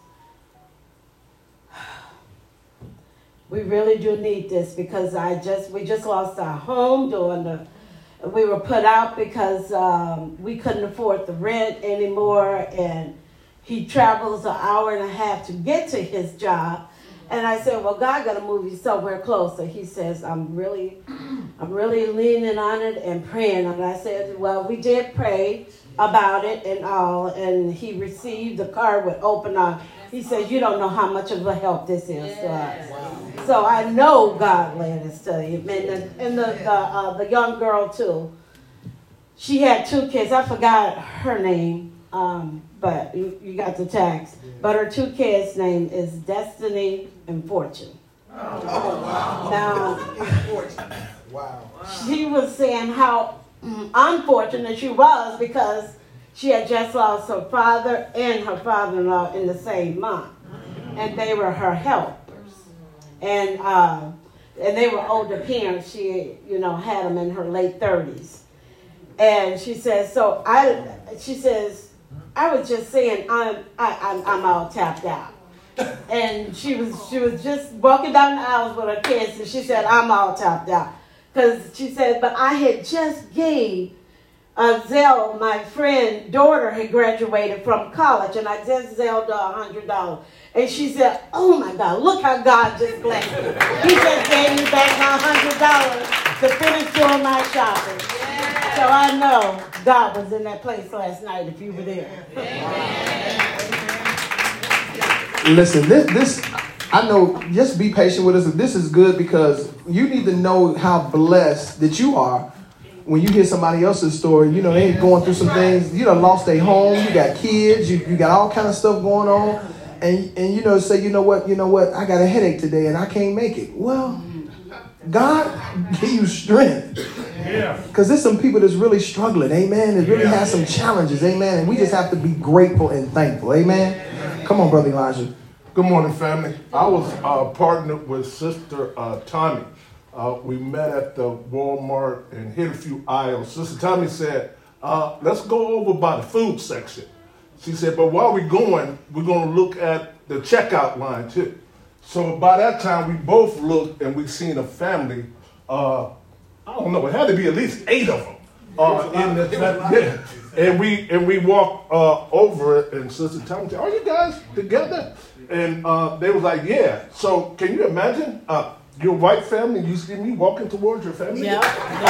we really do need this, because we just lost our home we were put out because we couldn't afford the rent anymore, and he travels 1.5 hours to get to his job. And I said, well, God got to move you somewhere closer. He says, I'm really leaning on it and praying. And I said, well, we did pray about it and all, and he received the card with open arms. He says, you don't know how much of a help this is to us. Wow. So I know God led us to him. And the young girl, too. She had 2 kids. I forgot her name, but you got the text. But her 2 kids' name is Destiny and Fortune. Oh, wow. Now, wow. She was saying how unfortunate she was, because she had just lost her father and her father-in-law in the same month. And they were her helpers. And they were older parents. She, had them in her late 30s. And she says, I was just saying, I'm all tapped out. And she was just walking down the aisles with her kids, and she said, I'm all tapped out. Because she said, but I had just gave Zell, my friend, daughter, had graduated from college, and I just Zelled her $100. And she said, oh my God, look how God just blessed me. He just gave me back my $100 to finish doing my shopping. Yeah. So I know God was in that place last night if you were there. Listen, this I know, just be patient with us. This is good, because you need to know how blessed that you are when you hear somebody else's story. They ain't going through some things. You done lost their home. You got kids. You got all kind of stuff going on. And say, you know what, I got a headache today and I can't make it. Well, God give you strength. Yeah. Because there's some people that's really struggling, amen. That really has some challenges, amen. And we just have to be grateful and thankful, amen. Come on, Brother Elijah. Good morning, family. I was partnered with Sister Tommy. We met at the Walmart and hit a few aisles. Sister Tommy said, let's go over by the food section. She said, but while we're going to look at the checkout line too. So by that time, we both looked and we seen a family, I don't know, it had to be at least 8 of them. And we walked over it, and Sister Tommy said, are you guys together? And they was like, yeah. So can you imagine your white family, you see me walking towards your family? Yep.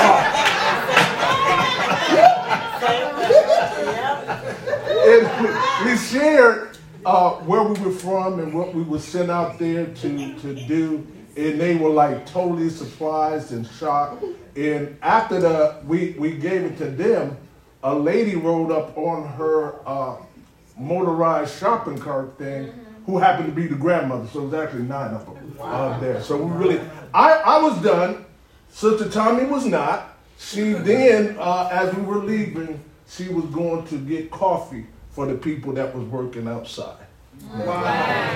And we shared where we were from and what we were sent out there to do. And they were like totally surprised and shocked. And after we gave it to them, a lady rode up on her motorized shopping cart thing, who happened to be the grandmother. So it was actually 9 of them there. So we really, I was done. Sister Tommy was not. She then, as we were leaving, she was going to get coffee for the people that was working outside. Wow.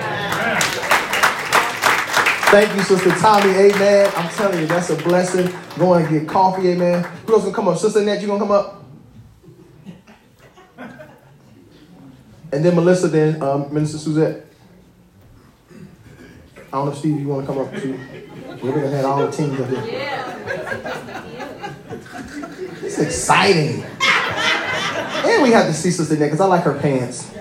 Thank you, Sister Tommy. Amen. I'm telling you, that's a blessing. Going to get coffee. Amen. Who else gonna come up? Sister Annette, you gonna come up? And then Melissa, then Minister Suzette. I don't know, Steve, you want to come up too? We're going to have all the teams up here. Yeah. It's exciting. And we have to see Sister Annette because I like her pants.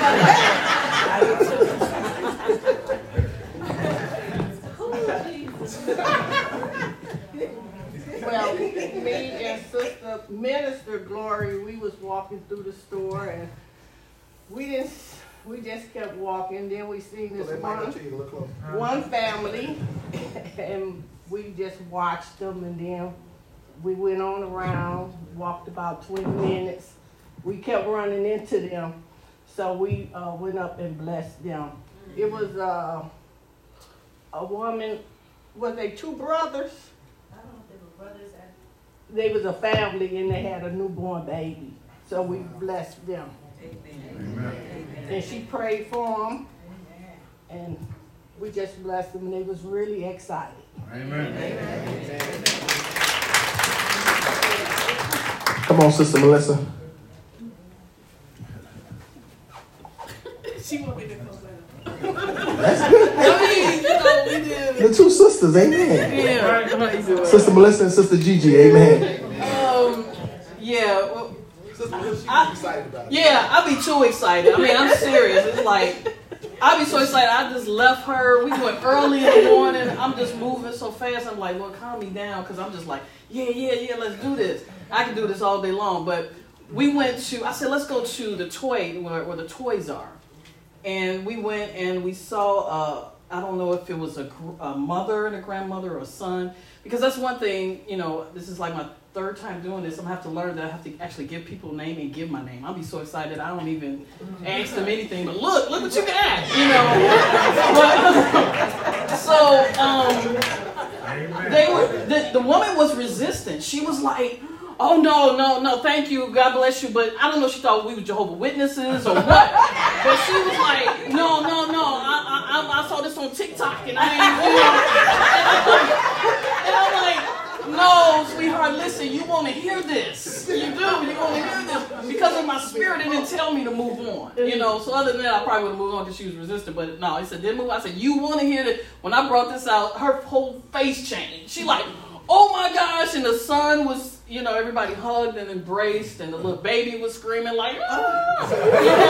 Well, me and Sister Minister Glory, we was walking through the store and we just kept walking. Then we seen this one family, and we just watched them. And then we went on around, walked about 20 minutes. We kept running into them, so we went up and blessed them. It was a woman. Was they 2 brothers? I don't know if they were brothers. They was a family, and they had a newborn baby. So we blessed them. Amen. And she prayed for them, and we just blessed them, and they was really excited. Amen. Come on, Sister Melissa. She want me to come back. That's good. I mean, we did. The 2 sisters, amen. Yeah. Sister Melissa and Sister Gigi, amen. Yeah. Well, Excited about it. yeah, I'd be too excited. I mean, I'm serious. It's like, I'd be so excited. I just left her. We went early in the morning. I'm just moving so fast. I'm like, Lord, calm me down. Because I'm just like, yeah, let's do this. I can do this all day long. But we went to, I said, let's go to the toy, where the toys are. And we went and we saw, I don't know if it was a mother and a grandmother or a son. Because that's one thing, this is like my 3rd time doing this. I'm going to have to learn that I have to actually give people a name and give my name. I'll be so excited I don't even ask them anything. But look what you got, But, the woman was resistant. She was like, oh, no, thank you. God bless you. But I don't know if she thought we were Jehovah's Witnesses or what. But she was like, no. I saw this on TikTok and and I'm like, no, sweetheart, listen, you want to hear this. You do. You want to hear this. Because of my spirit, it didn't tell me to move on. So other than that, I probably would have moved on because she was resistant. But no, it said, didn't move. I said, you want to hear this? When I brought this out, her whole face changed. She like, oh my gosh. And the son was, everybody hugged and embraced. And the little baby was screaming like, ah. So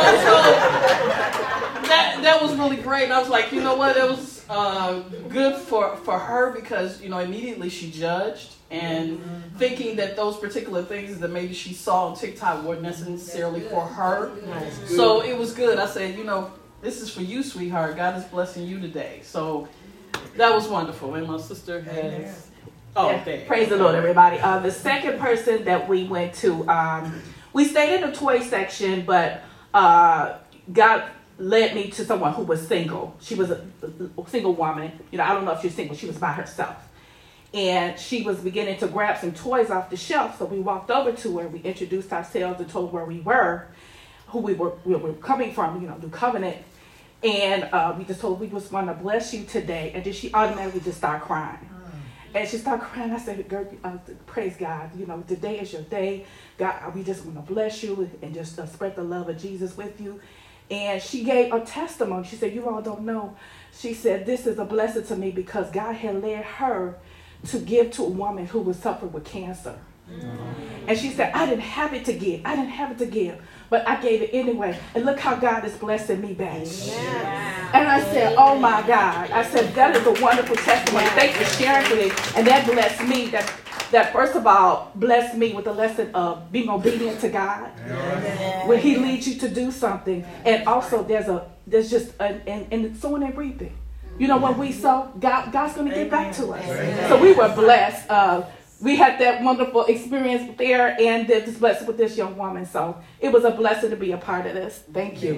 that was really great. And I was like, you know what? It was good for her because, immediately she judged and thinking that those particular things that maybe she saw on TikTok weren't necessarily for her. So it was good. I said, this is for you, sweetheart. God is blessing you today. So that was wonderful. And my sister has... Praise the Lord, everybody. The second person that we went to, we stayed in the toy section, but God led me to someone who was single. She was a single woman. I don't know if she's single. She was by herself. And she was beginning to grab some toys off the shelf. So we walked over to her. We introduced ourselves and told where we were, who we were coming from, New Covenant. And we just told her we just want to bless you today. And then she automatically just started crying. And she started crying. I said, girl, praise God. You know, today is your day. God, we just want to bless you and just spread the love of Jesus with you. And she gave a testimony. She said, you all don't know. She said, this is a blessing to me because God had led her to give to a woman who was suffering with cancer. And she said, I didn't have it to give. But I gave it anyway. And look how God is blessing me back. And I said, oh my God. I said, that is a wonderful testimony. Thanks for sharing with me. And that blessed me. That first of all, blessed me with the lesson of being obedient to God. When he leads you to do something. And also there's just and sowing and reaping. You know, when we sow, God's going to get back to us. So we were blessed. We had that wonderful experience there and this blessing with this young woman. So it was a blessing to be a part of this. Thank you.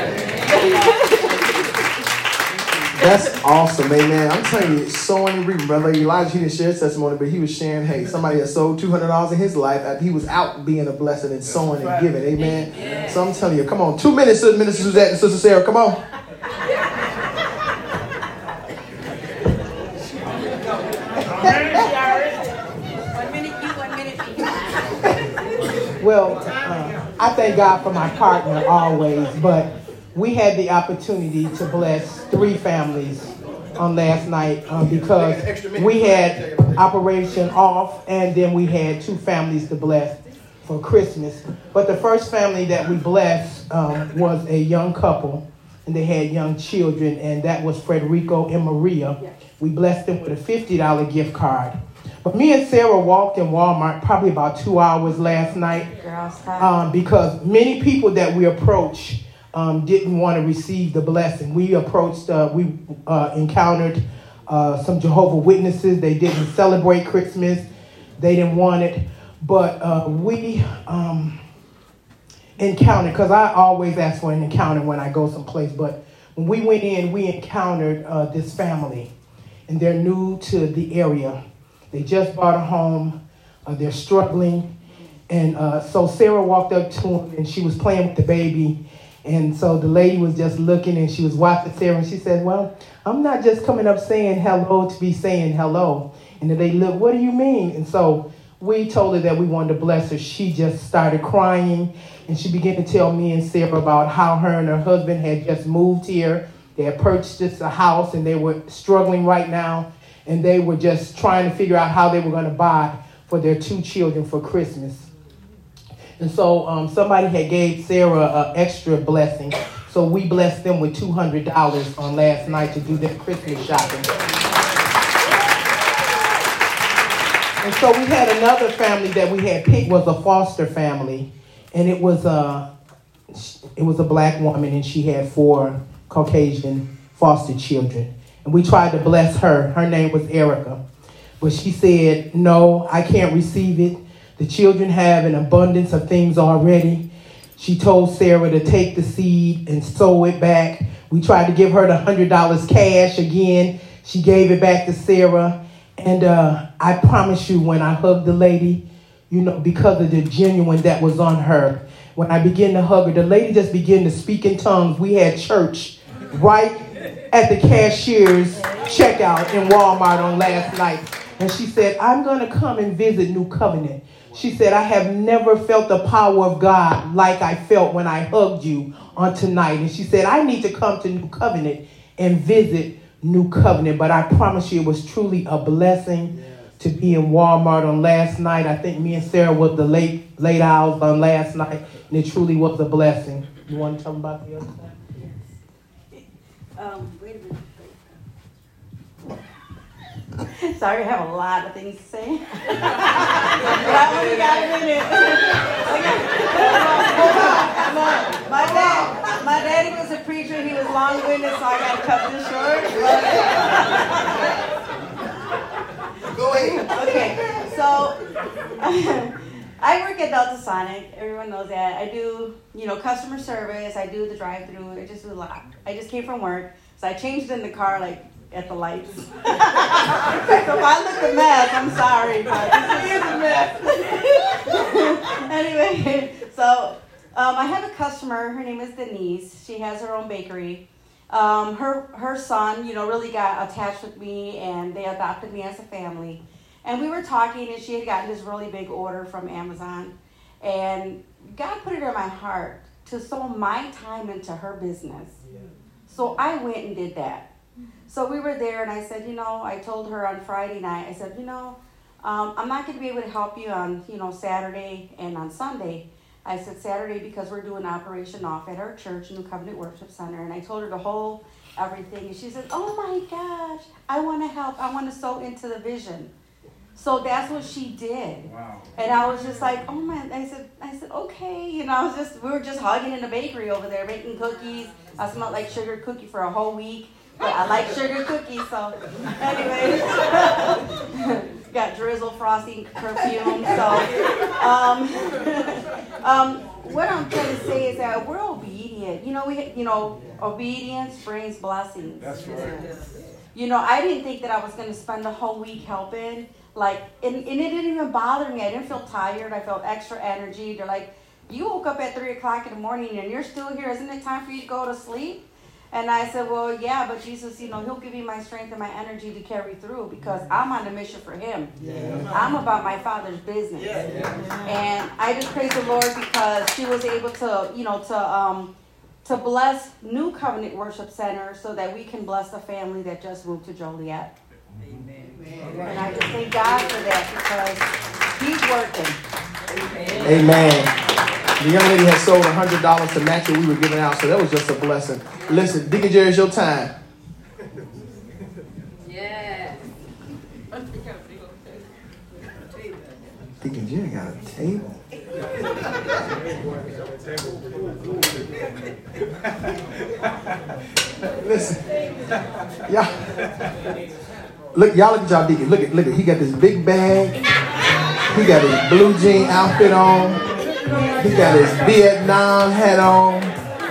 That's awesome, amen. I'm telling you, sowing and reaping. Brother Elijah, he didn't share his testimony, but he was sharing, hey, somebody that sold $200 in his life after he was out being a blessing and sowing and giving, amen. So I'm telling you, come on, 2 minutes, Minister Suzette and Sister Sarah, come on. Well, I thank God for my partner always, but we had the opportunity to bless 3 families on last night because we had Operation Off, and then we had 2 families to bless for Christmas. But the first family that we blessed was a young couple, and they had young children, and that was Frederico and Maria. We blessed them with a $50 gift card. But me and Sarah walked in Walmart probably about 2 hours last night because many people that we approached didn't want to receive the blessing. We encountered some Jehovah's Witnesses. They didn't celebrate Christmas. They didn't want it. But we encountered, because I always ask for an encounter when I go someplace. But when we went in, we encountered this family, and they're new to the area. They just bought a home. They're struggling. And so Sarah walked up to them, and she was playing with the baby. And so the lady was just looking, and she was watching Sarah, and she said, well, I'm not just coming up saying hello to be saying hello. And then they looked, what do you mean? And so we told her that we wanted to bless her. She just started crying, and she began to tell me and Sarah about how her and her husband had just moved here. They had purchased a house, and they were struggling right now. And they were just trying to figure out how they were going to buy for their 2 children for Christmas. And so somebody had gave Sarah an extra blessing. So we blessed them with $200 on last night to do their Christmas shopping. And so we had another family that we had picked, was a foster family. And it was a black woman, and she had 4 Caucasian foster children. And we tried to bless her. Her name was Erica. But she said, no, I can't receive it. The children have an abundance of things already. She told Sarah to take the seed and sow it back. We tried to give her the $100 cash again. She gave it back to Sarah. And I promise you, when I hugged the lady, you know, because of the genuine that was on her, when I began to hug her, the lady just began to speak in tongues. We had church right at the cashier's checkout in Walmart on last night. And she said, I'm going to come and visit New Covenant. She said, I have never felt the power of God like I felt when I hugged you on tonight. And she said, I need to come to New Covenant and visit New Covenant. But I promise you, it was truly a blessing to be in Walmart on last night. I think me and Sarah was the late hours on last night. And it truly was a blessing. You want to tell them about the other side? Wait a minute. Sorry, I have a lot of things to say. But I only got a minute. My daddy was a preacher. He was long-winded, so I got to cut this short. Go ahead. Okay, so I work at Delta Sonic. Everyone knows that. I do, customer service. I do the drive-through. I just do a lot. I just came from work, so I changed in the car, at the lights. So if I look a mess, I'm sorry, but this is a mess. Anyway, so I have a customer. Her name is Denise. She has her own bakery. her son, really got attached with me, and they adopted me as a family. And we were talking, and she had gotten this really big order from Amazon. And God put it in my heart to sow my time into her business. So I went and did that. So we were there, and I said, I told her on Friday night, I said, I'm not going to be able to help you on, Saturday and on Sunday. I said Saturday because we're doing Operation Off at our church, New Covenant Worship Center. And I told her the whole everything. And she said, oh my gosh, I want to help. I want to sow into the vision. So that's what she did. Wow. And I was just like, oh man, I said, okay. We were just hugging in the bakery over there, making cookies. I smelled like sugar cookie for a whole week. But I like sugar cookies, so anyway. Got drizzle frosting perfume. So what I'm trying to say is that we're obedient. Obedience brings blessings. That's right. I didn't think that I was going to spend the whole week helping. And it didn't even bother me. I didn't feel tired. I felt extra energy. They're like, you woke up at 3 o'clock in the morning and you're still here. Isn't it time for you to go to sleep? And I said, well, yeah, but Jesus, he'll give me my strength and my energy to carry through because I'm on a mission for him. Yeah. I'm about my Father's business. Yeah. And I just praise the Lord because she was able to, to bless New Covenant Worship Center so that we can bless the family that just moved to Joliet. Amen. And I just thank God for that because he's working. Amen. The young lady had sold $100 to match what we were giving out, so that was just a blessing. Listen, Deacon Jerry, it's your time. Yeah. Deacon Jerry got a table. Listen, y'all look at y'all Deacon. Look at. He got this big bag. He got his blue jean outfit on. He got his Vietnam hat on.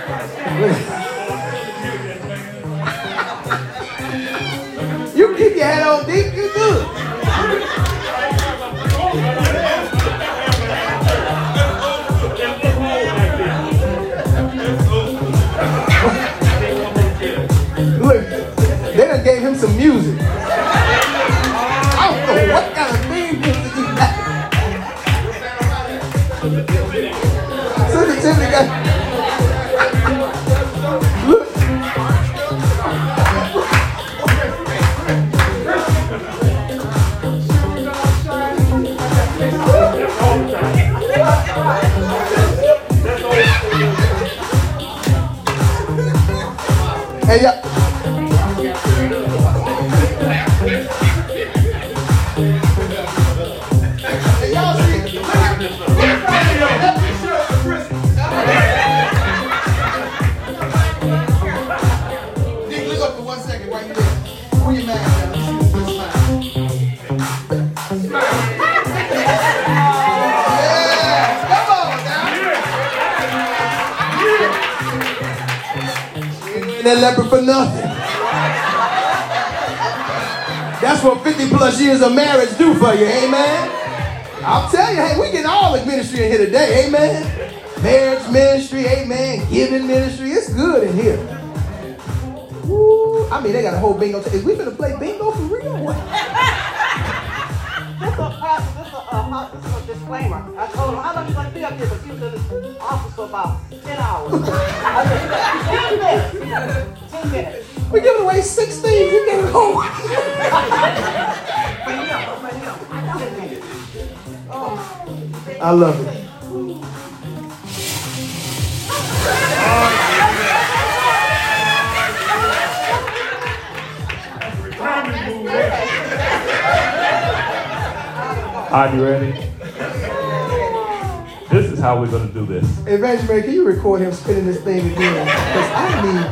You keep your hat on, Deacon. You good. Look, they done gave him some music. I don't know what kind of theme music he got. Sister Tiffany got. Look. Hey, yeah. Y'all see? Dick, look up for 1 second while you're there. Pull your mask down. Yeah, come on now. That leopard for nothing. That's what 50 plus years of marriage do for you, amen? I'll tell you, hey, we getting all the ministry in here today, amen? Marriage ministry, amen, giving ministry, it's good in here. Woo. I mean, they got a whole bingo. Is we finna play bingo for real? What? This is a disclaimer. I told him, how long you going to be up here? But he was in the office for about 10 hours. I said, 10 minutes. We're giving away 6 things. You can't go. I love it. Are you ready? This is how we're going to do this. Hey, Evangelist Mary, can you record him spinning this thing again? Because I need...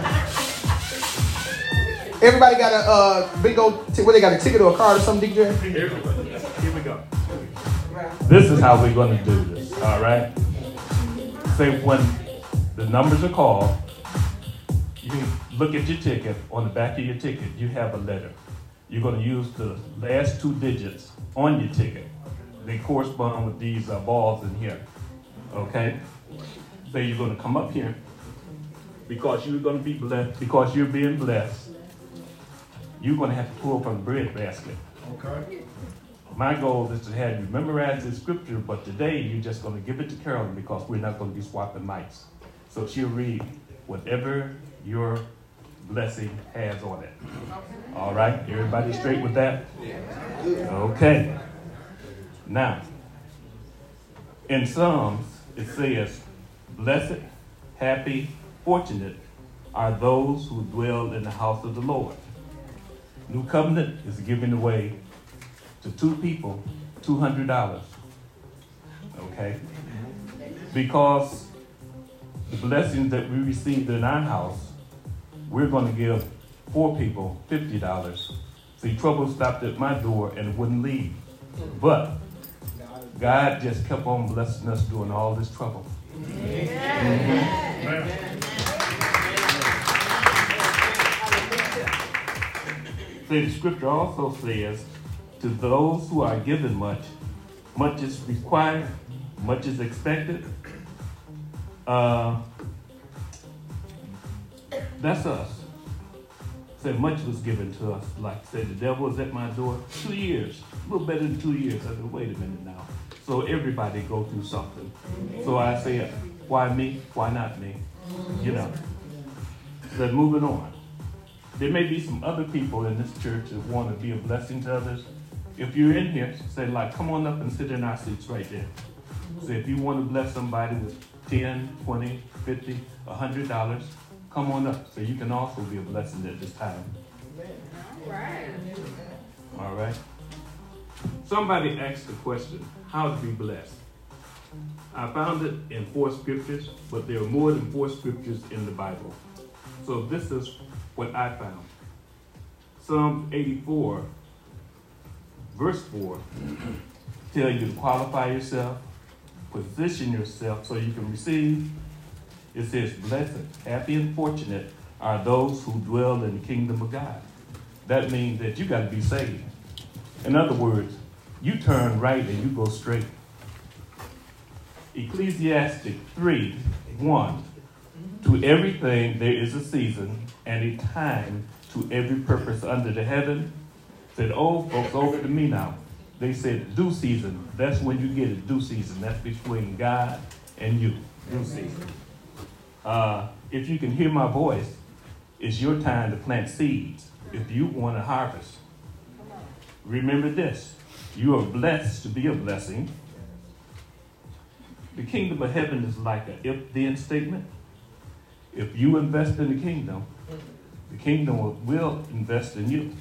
Everybody got a bingo, what, they got a ticket or a card or something, DJ? Here we go. This is how we're going to do this, all right? Say when the numbers are called, you look at your ticket. On the back of your ticket, you have a letter. You're going to use the last 2 digits on your ticket. They correspond with these balls in here, okay? So you're going to come up here because you're going to be blessed, because you're being blessed, you're going to have to pull from the bread basket. Okay. My goal is to have you memorize the scripture, but today you're just going to give it to Carolyn because we're not going to be swapping mics. So she'll read whatever your blessing has on it. All right? Everybody straight with that? Okay. Now, in Psalms, it says, blessed, happy, fortunate are those who dwell in the house of the Lord. New Covenant is giving away to 2 people $200. Okay? Because the blessings that we received in our house, we're going to give 4 people $50. See, trouble stopped at my door and it wouldn't leave. But God just kept on blessing us during all this trouble. See, the scripture also says, to those who are given much, much is required, much is expected. That's us. Said much was given to us. Like said, the devil was at my door 2 years, a little better than 2 years. I said, wait a minute now. So everybody go through something. So I said, why me? Why not me? You know. So moving on. There may be some other people in this church that want to be a blessing to others. If you're in here, say like, come on up and sit in our seats right there. So if you want to bless somebody with 10, 20, 50, $100, come on up so you can also be a blessing at this time. All right. All right. Somebody asked the question, how to be blessed? I found it in 4 scriptures, but there are more than 4 scriptures in the Bible. So this is what I found. Psalm 84, verse 4, tell you to qualify yourself, position yourself so you can receive. It says, blessed, happy, and fortunate are those who dwell in the kingdom of God. That means that you got to be saved. In other words, you turn right and you go straight. Ecclesiastes 3:1. To everything there is a season and a time to every purpose under the heaven. Said old folks over to me now. They said due season. That's when you get it, due season. That's between God and you. Due season. If you can hear my voice, it's your time to plant seeds if you want to harvest. Remember this. You are blessed to be a blessing. The kingdom of heaven is like an if-then statement. If you invest in the kingdom will invest in you.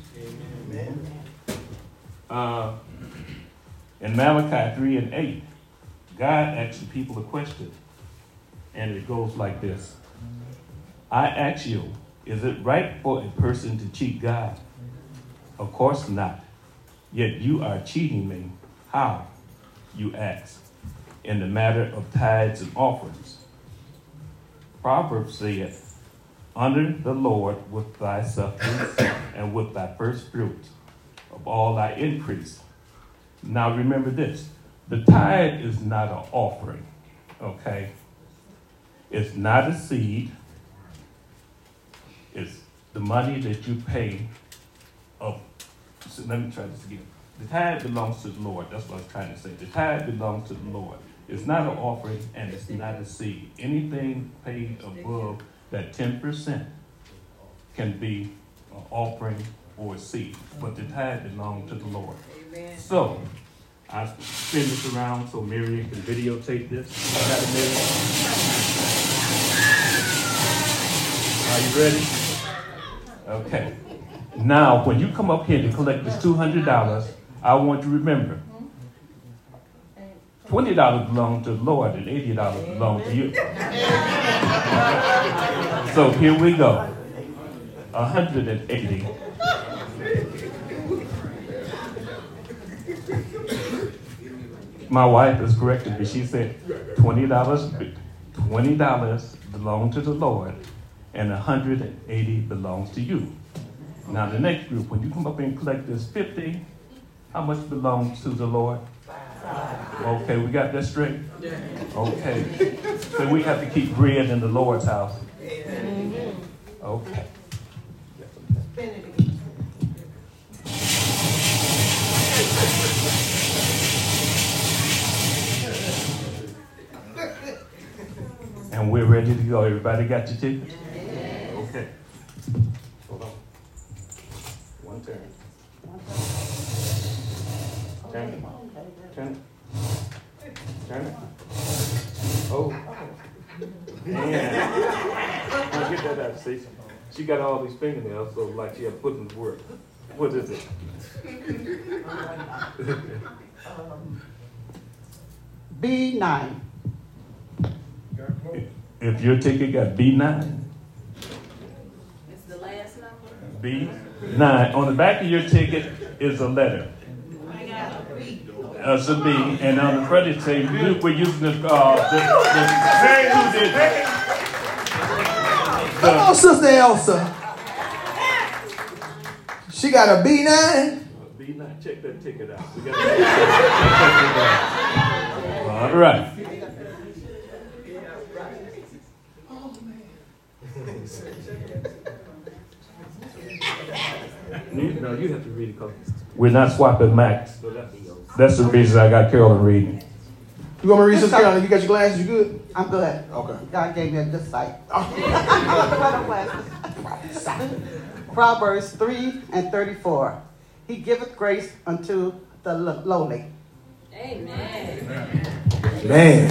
Amen. In Malachi 3:8, God asked the people a question, and it goes like this. I ask you, is it right for a person to cheat God? Of course not. Yet you are cheating me. How? You ask. In the matter of tithes and offerings. Proverbs said, honor the Lord with thy substance and with thy first fruits of all thy increase. Now remember this. The tithe is not an offering, okay? It's not a seed. It's the money that you pay of. So let me try this again. The tithe belongs to the Lord. That's what I was trying to say. The tithe belongs to the Lord. It's not an offering and it's not a seed. Anything paid above that 10% can be an offering or a seed. But the tithe belongs to the Lord. Amen. So, I spin this around so Miriam can videotape this. Got it, Miriam? Are you ready? Okay. Now, when you come up here to collect this $200, I want you to remember, $20 belongs to the Lord and $80 belongs to you. So here we go. 180. My wife is corrected me. She said $20 belong to the Lord and 180 belongs to you. Now the next group, when you come up and collect this 50, how much belongs to the Lord? Okay, we got that straight? Okay. So we have to keep bread in the Lord's house. Okay. And we're ready to go. Everybody got your tickets? Okay. Hold on. One turn. Turn it. Turn it. Turn it. Oh. Man. Now get that out, Stacey. She got all these fingernails, so like she had put them to work. What is it? B9. If your ticket got B9, It's the last number. B9. On the back of your ticket is a letter. It's a B, and on the front it says we're using the say who did it. Come on, Sister Elsa. She got a B9. B9. Check that ticket out. We got all right. No, you have to read it because we're not swapping Max. So that's the reason I got Carolyn reading. You want me to read, Sister Carolyn? You got your glasses? You good? I'm good. Okay. God gave me a good sight. Proverbs 3:34. He giveth grace unto the lowly. Amen. Man.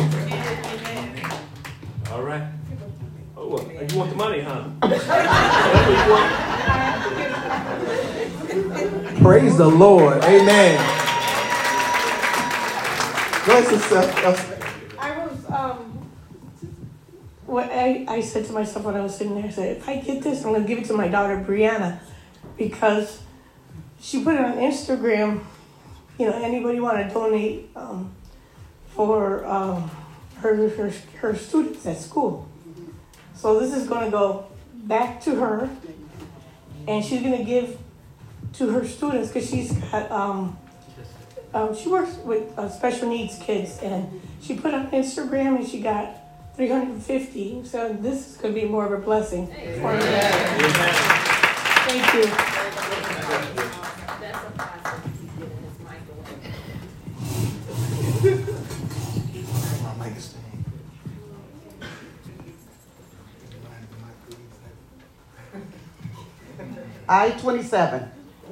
All right. Oh, well, you want the money, huh? Praise the Lord. Amen. Bless yourself. I was, what I said to myself when I was sitting there, I said, if I get this, I'm going to give it to my daughter, Brianna, because she put it on Instagram, anybody want to donate for her students at school. So this is going to go back to her, and she's going to give to her students because she's got, she works with special needs kids, and she put on Instagram and she got 350. So this is going to be more of a blessing for her. Thank you. I-27.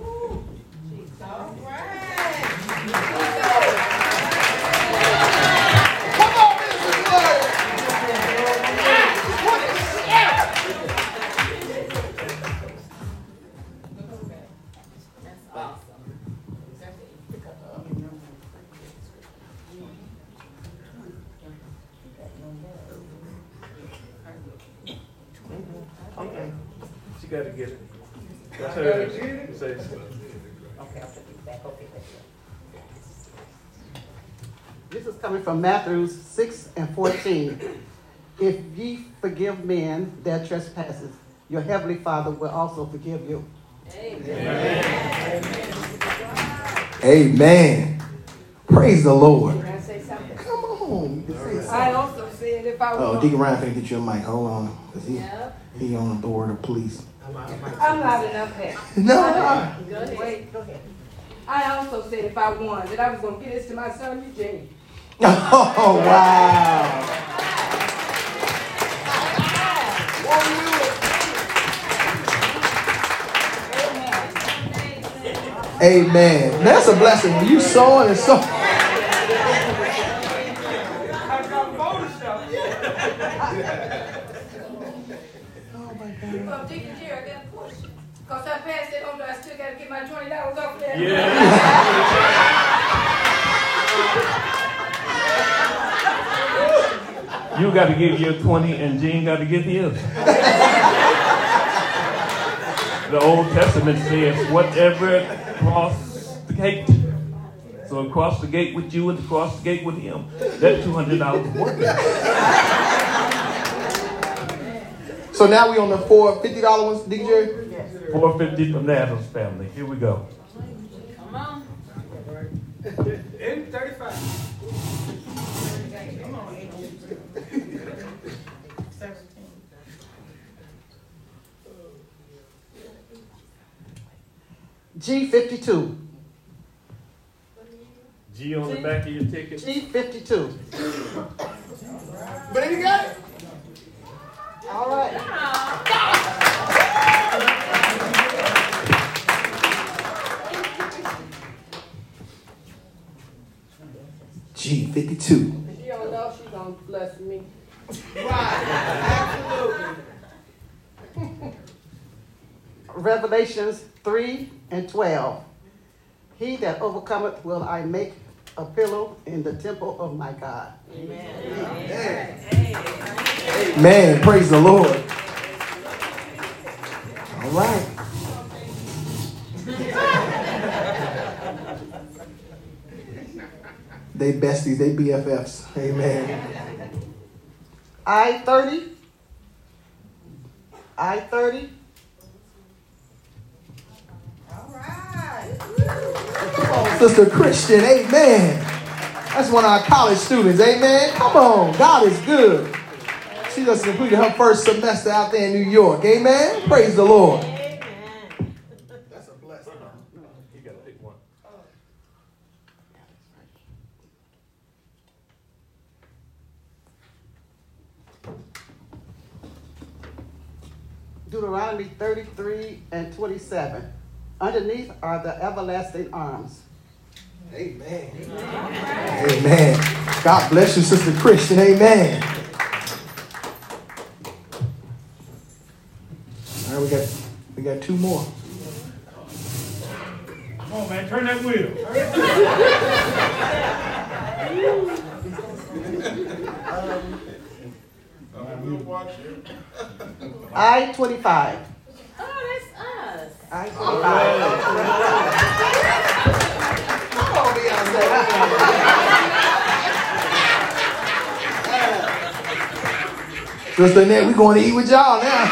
Okay. She got to get it. That's her. Say so. Okay, I'll take it back. Okay. This is coming from Matthew 6:14. If ye forgive men their trespasses, your heavenly Father will also forgive you. Amen. Amen. Praise the Lord. Can I say something? Come on. You can say something. I also said if I Oh, was. Deacon Ryan finna get you a mic. Hold on. Because he on the board of police. I'm not enough there. No. Go ahead. Wait, go ahead. I also said if I won that I was going to get this to my son Eugene. Oh, wow. Amen. That's a blessing. When you sowing and sowing. Well, Deacon Jerry, I got a question. Because I passed it on, I still got to get my $20 off there. Yeah. You got to give your 20 and Gene got to give his. The Old Testament says, whatever cross the gate. So across the gate with you and across the gate with him. That $200 worth it. So now we on the $450 ones, Deacon Jerry? $450 from the Adams family. Here we go. Come on. In 35. G52. G on the back of your ticket. G52. But you got it. All right. G52. She don't know she's gonna bless me. Revelations 3:12. He that overcometh will I make a pillow in the temple of my God. Man, praise the Lord. All right. They besties, they BFFs. Amen. I-30. I-30. Sister Christian, amen. That's one of our college students, amen. Come on, God is good. She just completed her first semester out there in New York, amen. Praise the Lord. That's a blessing. You gotta pick one. Deuteronomy 33:27. Underneath are the everlasting arms. Amen. Amen. God bless you, Sister Christian. Amen. All right, we got two more. Come on, man, turn that wheel. I-25. Oh, that's us. I-25. Come on, Beyonce. Sister Annette, we going to eat with y'all now.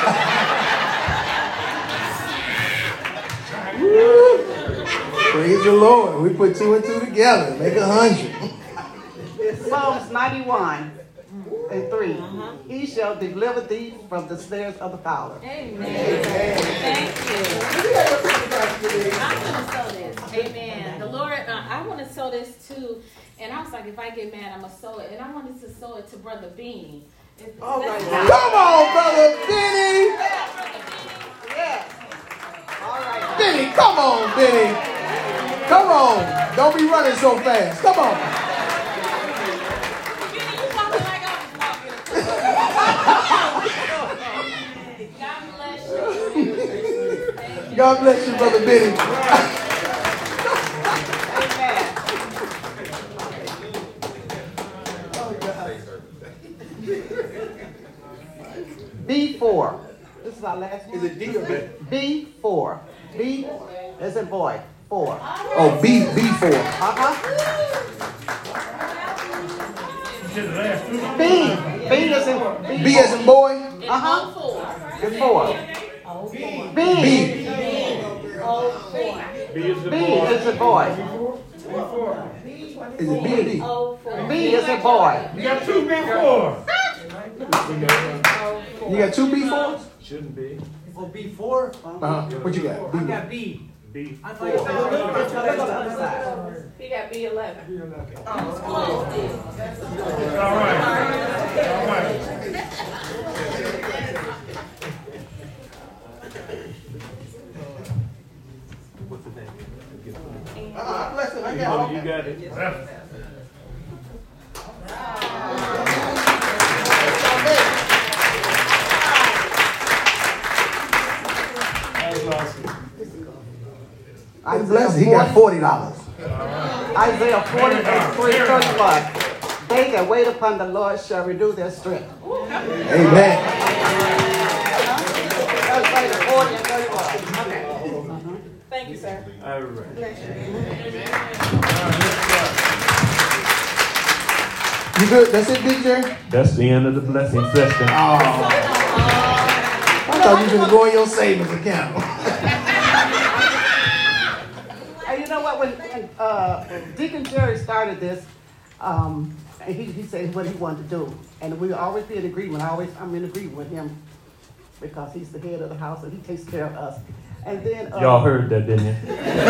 Woo. Praise the Lord. We put 2 and 2 together. Make 100. Psalms 91:3. He shall deliver thee from the snares of the fowler. Amen. Thank you. I'm going to sow this. Amen. The Lord, I want to sow this too. And I was like, if I get mad, I'm going to sow it. And I wanted to sow it to Brother Beanie. All right. Come on, Brother Benny. Yes. All right. Benny, come on, Benny. Come on. Don't be running so fast. Come on. God bless you, Brother Benny. B4. This is our last one. Is it D or B? B4. B as in boy. 4. Oh, B4. B. B as in B as in boy. It's 4. B. B is a boy. Is it B or D? B is a boy. You got 2 B4s. You got 2 B4s? Shouldn't be. Oh, B4? What you got? I got B. B. I thought you said on the other side. He got B11. All right. All right. What's the name? Bless him. I You got it. Bless him. He got $40. Isaiah 40:31. They that wait upon the Lord shall renew their strength. Amen. Thank you, sir. All right. You good? That's it, Big Jerry? That's the end of the blessing session. I thought you were going to go in your savings account. And you know what? When Deacon Jerry started this, and he said what he wanted to do, and we always be in agreement. I'm in agreement with him because he's the head of the house and he takes care of us. And then Y'all heard that, didn't you?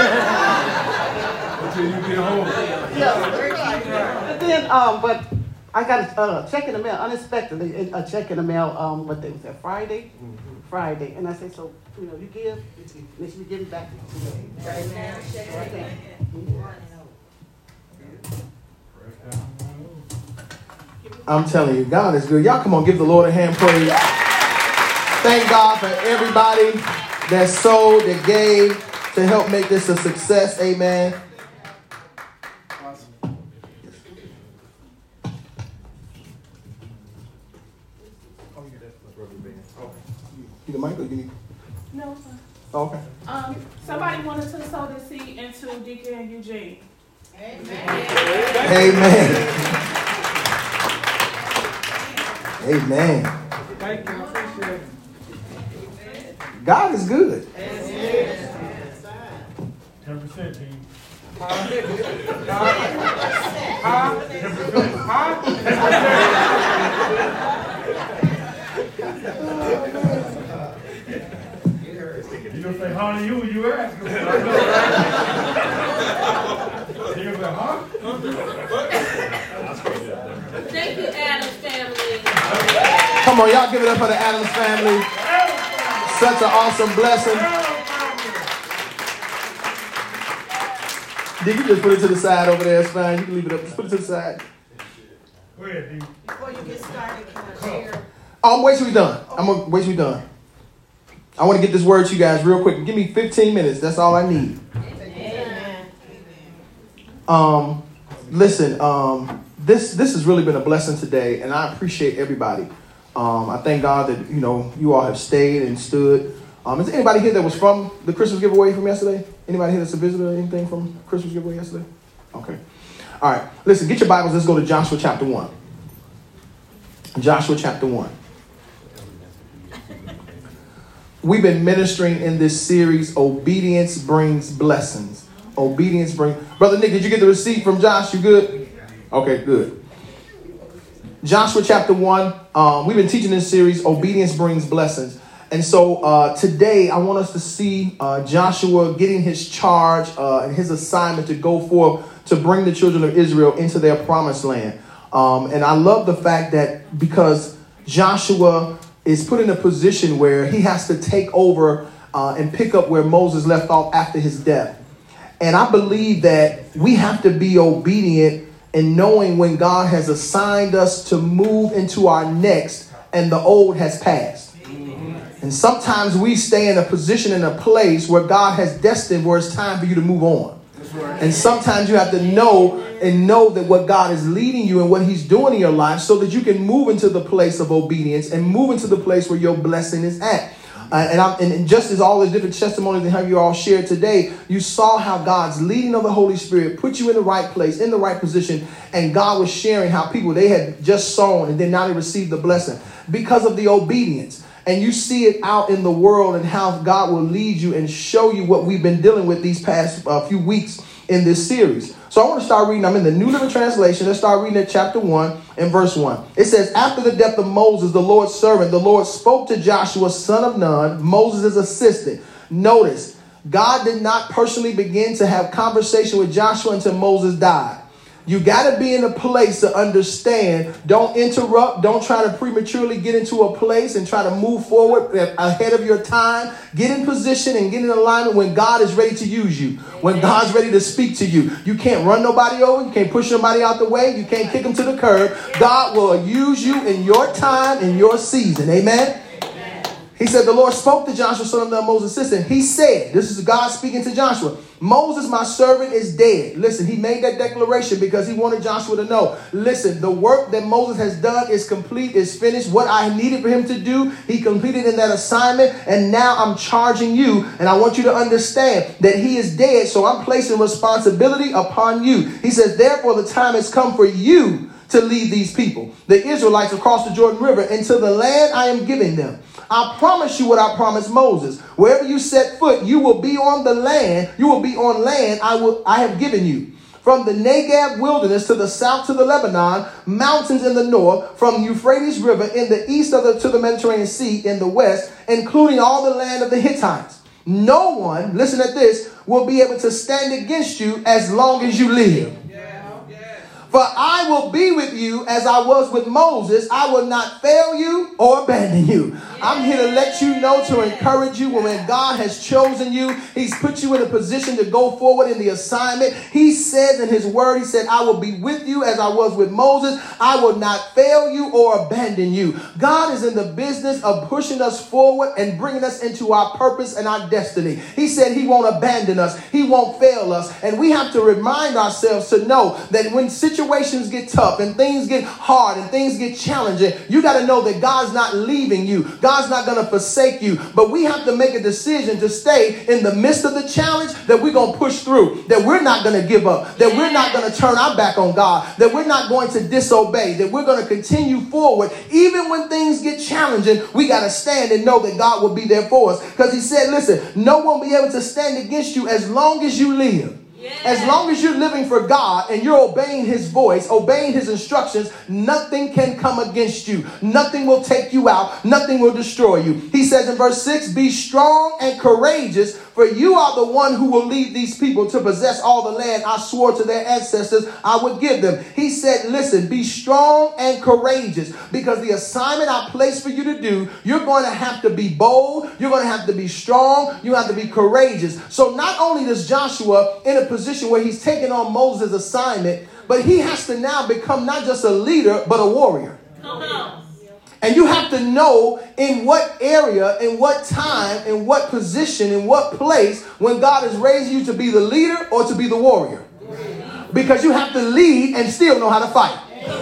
Until you get home. Yeah. And then, but I got a check in the mail unexpectedly. A check in the mail. What day was that? Friday. Friday. And I said, so you know, you give, they should be giving back today. Right now. I'm telling you, God is good. Y'all come on, give the Lord a hand praise. Thank God for everybody that sold, that gave to help make this a success. Amen. You the mic or you need? No. Oh, okay. Somebody wanted to sow the seed into Deacon Eugene. Amen. Amen. Thank you. I appreciate it. God is good. 10%, Dean. You don't say, how do you ask? You gonna say, huh? Thank you, Adams family. Come on, y'all give it up for the Adams family. Such an awesome blessing. Did you just put it to the side over there? It's fine. You can leave it up. Just put it to the side. Go ahead, Dean. Before you get started, can I share? Oh, wait till we done. I'm gonna wait till we done. I want to get this word to you guys real quick. Give me 15 minutes. That's all I need. Listen, this has really been a blessing today, and I appreciate everybody. I thank God that you all have stayed and stood. Is there anybody here that was from the Christmas giveaway from yesterday? Anybody here that's a visitor or anything from Christmas giveaway yesterday? Okay. All right. Listen, get your Bibles. Let's go to Joshua chapter 1. Joshua chapter 1. We've been ministering in this series, Obedience Brings Blessings. Obedience brings... Brother Nick, did you get the receipt from Josh? You good? Okay, good. Joshua chapter 1. We've been teaching this series, Obedience Brings Blessings. And so today I want us to see Joshua getting his charge and his assignment to go forth to bring the children of Israel into their promised land. And I love the fact that because Joshua is put in a position where he has to take over and pick up where Moses left off after his death. And I believe that we have to be obedient in knowing when God has assigned us to move into our next and the old has passed. And sometimes we stay in a position, in a place where God has destined where it's time for you to move on. And sometimes you have to know that what God is leading you and what he's doing in your life so that you can move into the place of obedience and move into the place where your blessing is at. And just as all the different testimonies and how you all shared today, you saw how God's leading of the Holy Spirit put you in the right place, in the right position. And God was sharing how people, they had just sown and then now they received the blessing because of the obedience. And you see it out in the world and how God will lead you and show you what we've been dealing with these past few weeks in this series. So I want to start reading. I'm in the New Living Translation. Let's start reading at chapter 1 and verse 1. It says, after the death of Moses, the Lord's servant, the Lord spoke to Joshua, son of Nun, Moses' assistant. Notice, God did not personally begin to have conversation with Joshua until Moses died. You got to be in a place to understand. Don't interrupt. Don't try to prematurely get into a place and try to move forward ahead of your time. Get in position and get in alignment when God is ready to use you. When God's ready to speak to you. You can't run nobody over. You can't push nobody out the way. You can't kick them to the curb. God will use you in your time, in your season. Amen. He said, the Lord spoke to Joshua, son of Nun, Moses' assistant. He said, this is God speaking to Joshua, Moses, my servant, is dead. Listen, he made that declaration because he wanted Joshua to know, listen, the work that Moses has done is complete, is finished. What I needed for him to do, he completed in that assignment. And now I'm charging you. And I want you to understand that he is dead. So I'm placing responsibility upon you. He says, therefore, the time has come for you to lead these people, the Israelites, across the Jordan River into the land I am giving them. I promise you what I promised Moses. Wherever you set foot, you will be on the land. You will be on land I have given you. From the Negeb wilderness to the south to the Lebanon, mountains in the north, from Euphrates River in the east to the Mediterranean Sea in the west, including all the land of the Hittites, no one, listen at this, will be able to stand against you as long as you live. For I will be with you as I was with Moses. I will not fail you or abandon you. I'm here to let you know, to encourage you, when God has chosen you, he's put you in a position to go forward in the assignment. He says in his word, he said, I will be with you as I was with Moses. I will not fail you or abandon you. God is in the business of pushing us forward and bringing us into our purpose and our destiny. He said he won't abandon us. He won't fail us. And we have to remind ourselves to know that when situations get tough and things get hard and things get challenging, you got to know that God's not leaving you. God's not going to forsake you. But we have to make a decision to stay in the midst of the challenge, that we're going to push through, that we're not going to give up, that we're not going to turn our back on God, that we're not going to disobey, that we're going to continue forward. Even when things get challenging, we got to stand and know that God will be there for us. Because he said, listen, no one will be able to stand against you as long as you live. As long as you're living for God and you're obeying his voice, obeying his instructions, nothing can come against you. Nothing will take you out. Nothing will destroy you. He says in verse 6, be strong and courageous, for you are the one who will lead these people to possess all the land I swore to their ancestors I would give them. He said, listen, be strong and courageous, because the assignment I placed for you to do, you're going to have to be bold. You're going to have to be strong. You have to be courageous. So not only does Joshua in a position where he's taking on Moses' assignment, but he has to now become not just a leader, but a warrior. Come on. And you have to know in what area, in what time, in what position, in what place, when God is raising you to be the leader or to be the warrior. Because you have to lead and still know how to fight.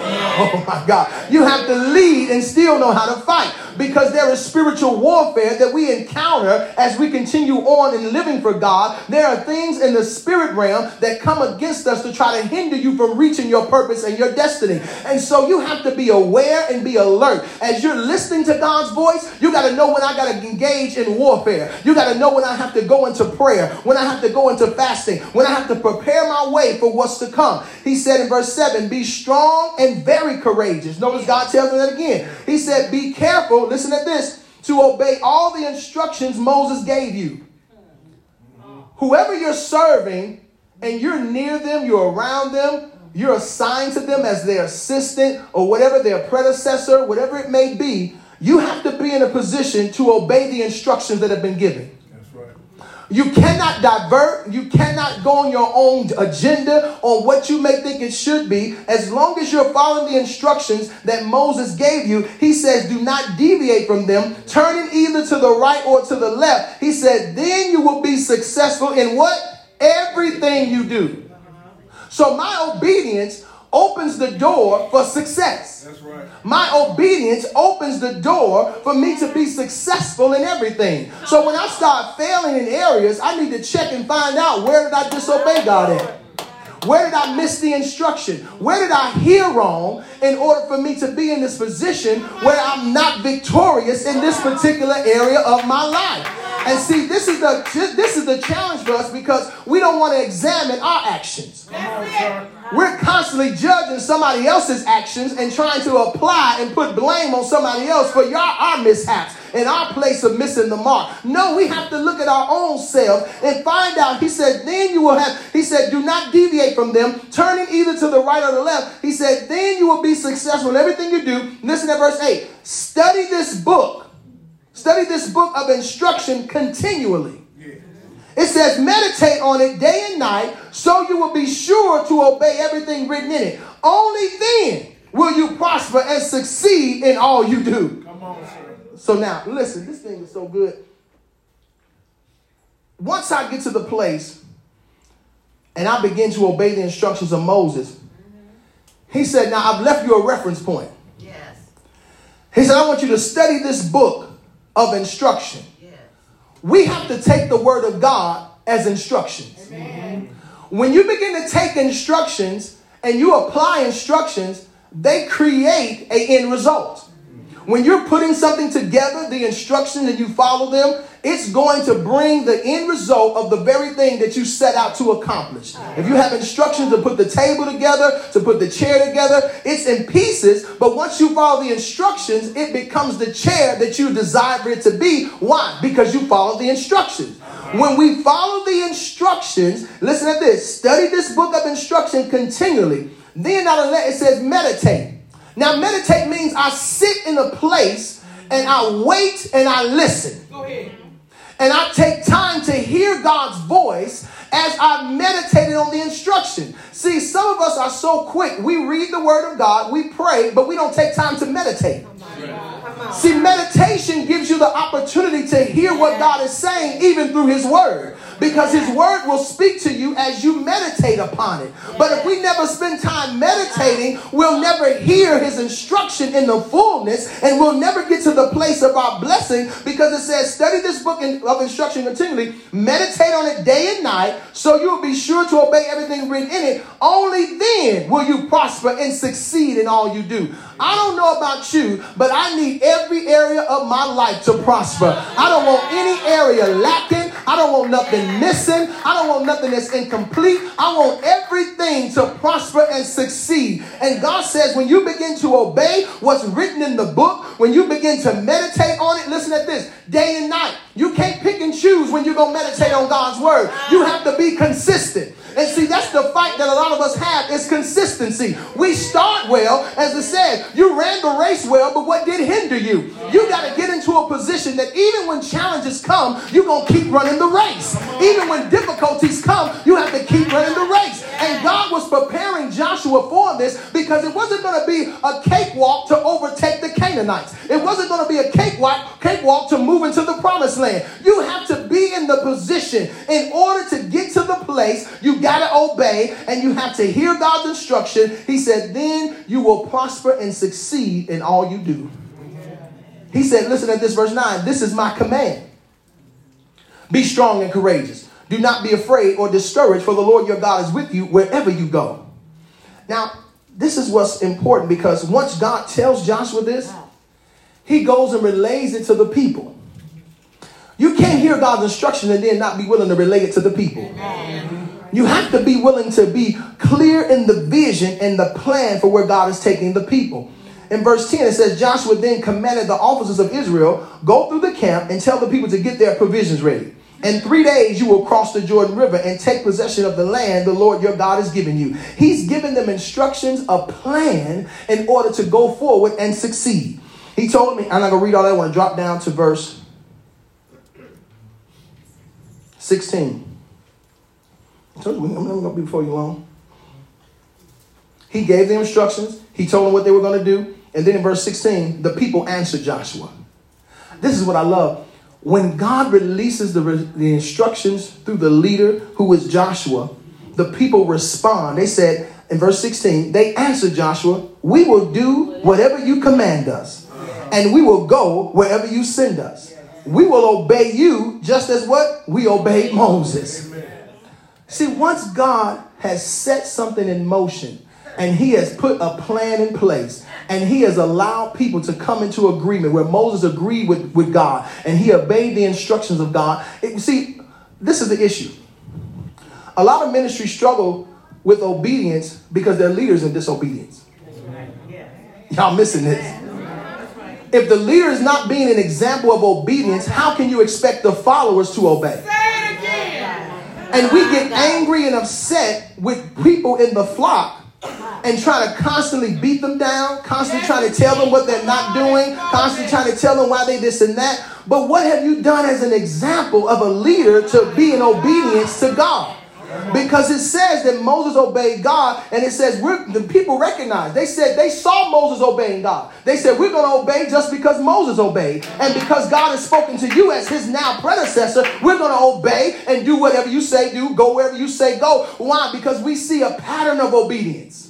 Oh my God. You have to lead and still know how to fight, because there is spiritual warfare that we encounter as we continue on in living for God. There are things in the spirit realm that come against us to try to hinder you from reaching your purpose and your destiny. And so you have to be aware and be alert. As you're listening to God's voice, you got to know when I got to engage in warfare. You got to know when I have to go into prayer, when I have to go into fasting, when I have to prepare my way for what's to come. He said in verse 7, be strong and very courageous. Notice God tells me that again. He said, be careful, listen at this, to obey all the instructions Moses gave you. Whoever you're serving and you're near them, you're around them, you're assigned to them as their assistant or whatever, their predecessor, whatever it may be, you have to be in a position to obey the instructions that have been given. You cannot divert. You cannot go on your own agenda on what you may think it should be. As long as you're following the instructions that Moses gave you, he says, do not deviate from them, turning either to the right or to the left. He said, then you will be successful in what? Everything you do. So my obedience opens the door for success. That's right. My obedience opens the door for me to be successful in everything. So when I start failing in areas, I need to check and find out, where did I disobey God at? Where did I miss the instruction? Where did I hear wrong in order for me to be in this position where I'm not victorious in this particular area of my life? And see, this is the challenge for us, because we don't want to examine our actions. We're constantly judging somebody else's actions and trying to apply and put blame on somebody else for our mishaps and our place of missing the mark. No, we have to look at our own self and find out. He said, then you will have, he said, do not deviate from them, turning either to the right or the left. He said, then you will be successful in everything you do. Listen to verse 8. Study this book of instruction continually. It says, meditate on it day and night, so you will be sure to obey everything written in it. Only then will you prosper and succeed in all you do. Come on, sir. So now, listen, this thing is so good. Once I get to the place and I begin to obey the instructions of Moses, he said, now I've left you a reference point. Yes. He said, I want you to study this book of instruction. Yes. We have to take the word of God as instructions. Amen. When you begin to take instructions and you apply instructions, they create an end result. When you're putting something together, the instructions, and you follow them, it's going to bring the end result of the very thing that you set out to accomplish. If you have instructions to put the table together, to put the chair together, it's in pieces. But once you follow the instructions, it becomes the chair that you desire it to be. Why? Because you follow the instructions. When we follow the instructions, listen to this, study this book of instruction continually. Then not only that, it says meditate. Now meditate means I sit in a place and I wait and I listen. Go ahead. And I take time to hear God's voice as I meditated on the instruction. See, some of us are so quick. We read the word of God, we pray, but we don't take time to meditate. See, meditation gives you the opportunity to hear what God is saying even through his word. Because his word will speak to you as you meditate upon it. But if we never spend time meditating, we'll never hear his instruction in the fullness, and we'll never get to the place of our blessing, because it says, study this book of instruction continually, meditate on it day and night, so you'll be sure to obey everything written in it. Only then will you prosper and succeed in all you do. I don't know about you, but I need every area of my life to prosper. I don't want any area lacking. I don't want nothing missing. I don't want nothing that's incomplete. I want everything to prosper and succeed. And God says when you begin to obey what's written in the book, when you begin to meditate on it, listen at this, day and night. You can't pick and choose when you're going to meditate on God's word. You have to be consistent. And see, that's the fight that a lot of us have, is consistency. We start well, as it said, you ran the race well, but what did hinder you? You got to get into a position that even when challenges come, you're going to keep running the race. Even when difficulties come, you have to keep running the race. And God was preparing Joshua for this, because it wasn't going to be a cakewalk to overtake the Canaanites. It wasn't going to be a cakewalk to move into the promised land. You have to be in the position. In order to get to the place, you got to obey, and you have to hear God's instruction. He said, then you will prosper and succeed in all you do. He said, listen at this, verse 9. This is my command. Be strong and courageous. Do not be afraid or discouraged, for the Lord your God is with you wherever you go. Now, this is what's important, because once God tells Joshua this, he goes and relays it to the people. You can't hear God's instruction and then not be willing to relay it to the people. You have to be willing to be clear in the vision and the plan for where God is taking the people. In verse 10, it says, Joshua then commanded the officers of Israel, go through the camp and tell the people to get their provisions ready. In 3 days, you will cross the Jordan River and take possession of the land the Lord your God has given you. He's given them instructions, a plan in order to go forward and succeed. He told me, I'm not going to read all that. I want to drop down to verse 16. I told you, I'm not going to be before you long. He gave them instructions. He told them what they were going to do. And then in verse 16, the people answered Joshua. This is what I love. When God releases the instructions through the leader, who is Joshua, the people respond. They said in verse 16, they answered Joshua, we will do whatever you command us, and we will go wherever you send us. We will obey you just as what? We obeyed Moses. See, once God has set something in motion, and he has put a plan in place, and he has allowed people to come into agreement where Moses agreed with God and he obeyed the instructions of God. See, this is the issue. A lot of ministries struggle with obedience because their leaders in disobedience. Y'all missing this. If the leader is not being an example of obedience, how can you expect the followers to obey? And we get angry and upset with people in the flock and try to constantly beat them down, constantly trying to tell them what they're not doing, constantly trying to tell them why they this and that. But what have you done as an example of a leader to be in obedience to God? Because it says that Moses obeyed God, and it says the people recognized. They said they saw Moses obeying God. They said, we're going to obey just because Moses obeyed. And because God has spoken to you as his now predecessor, we're going to obey and do whatever you say do, go wherever you say go. Why? Because we see a pattern of obedience.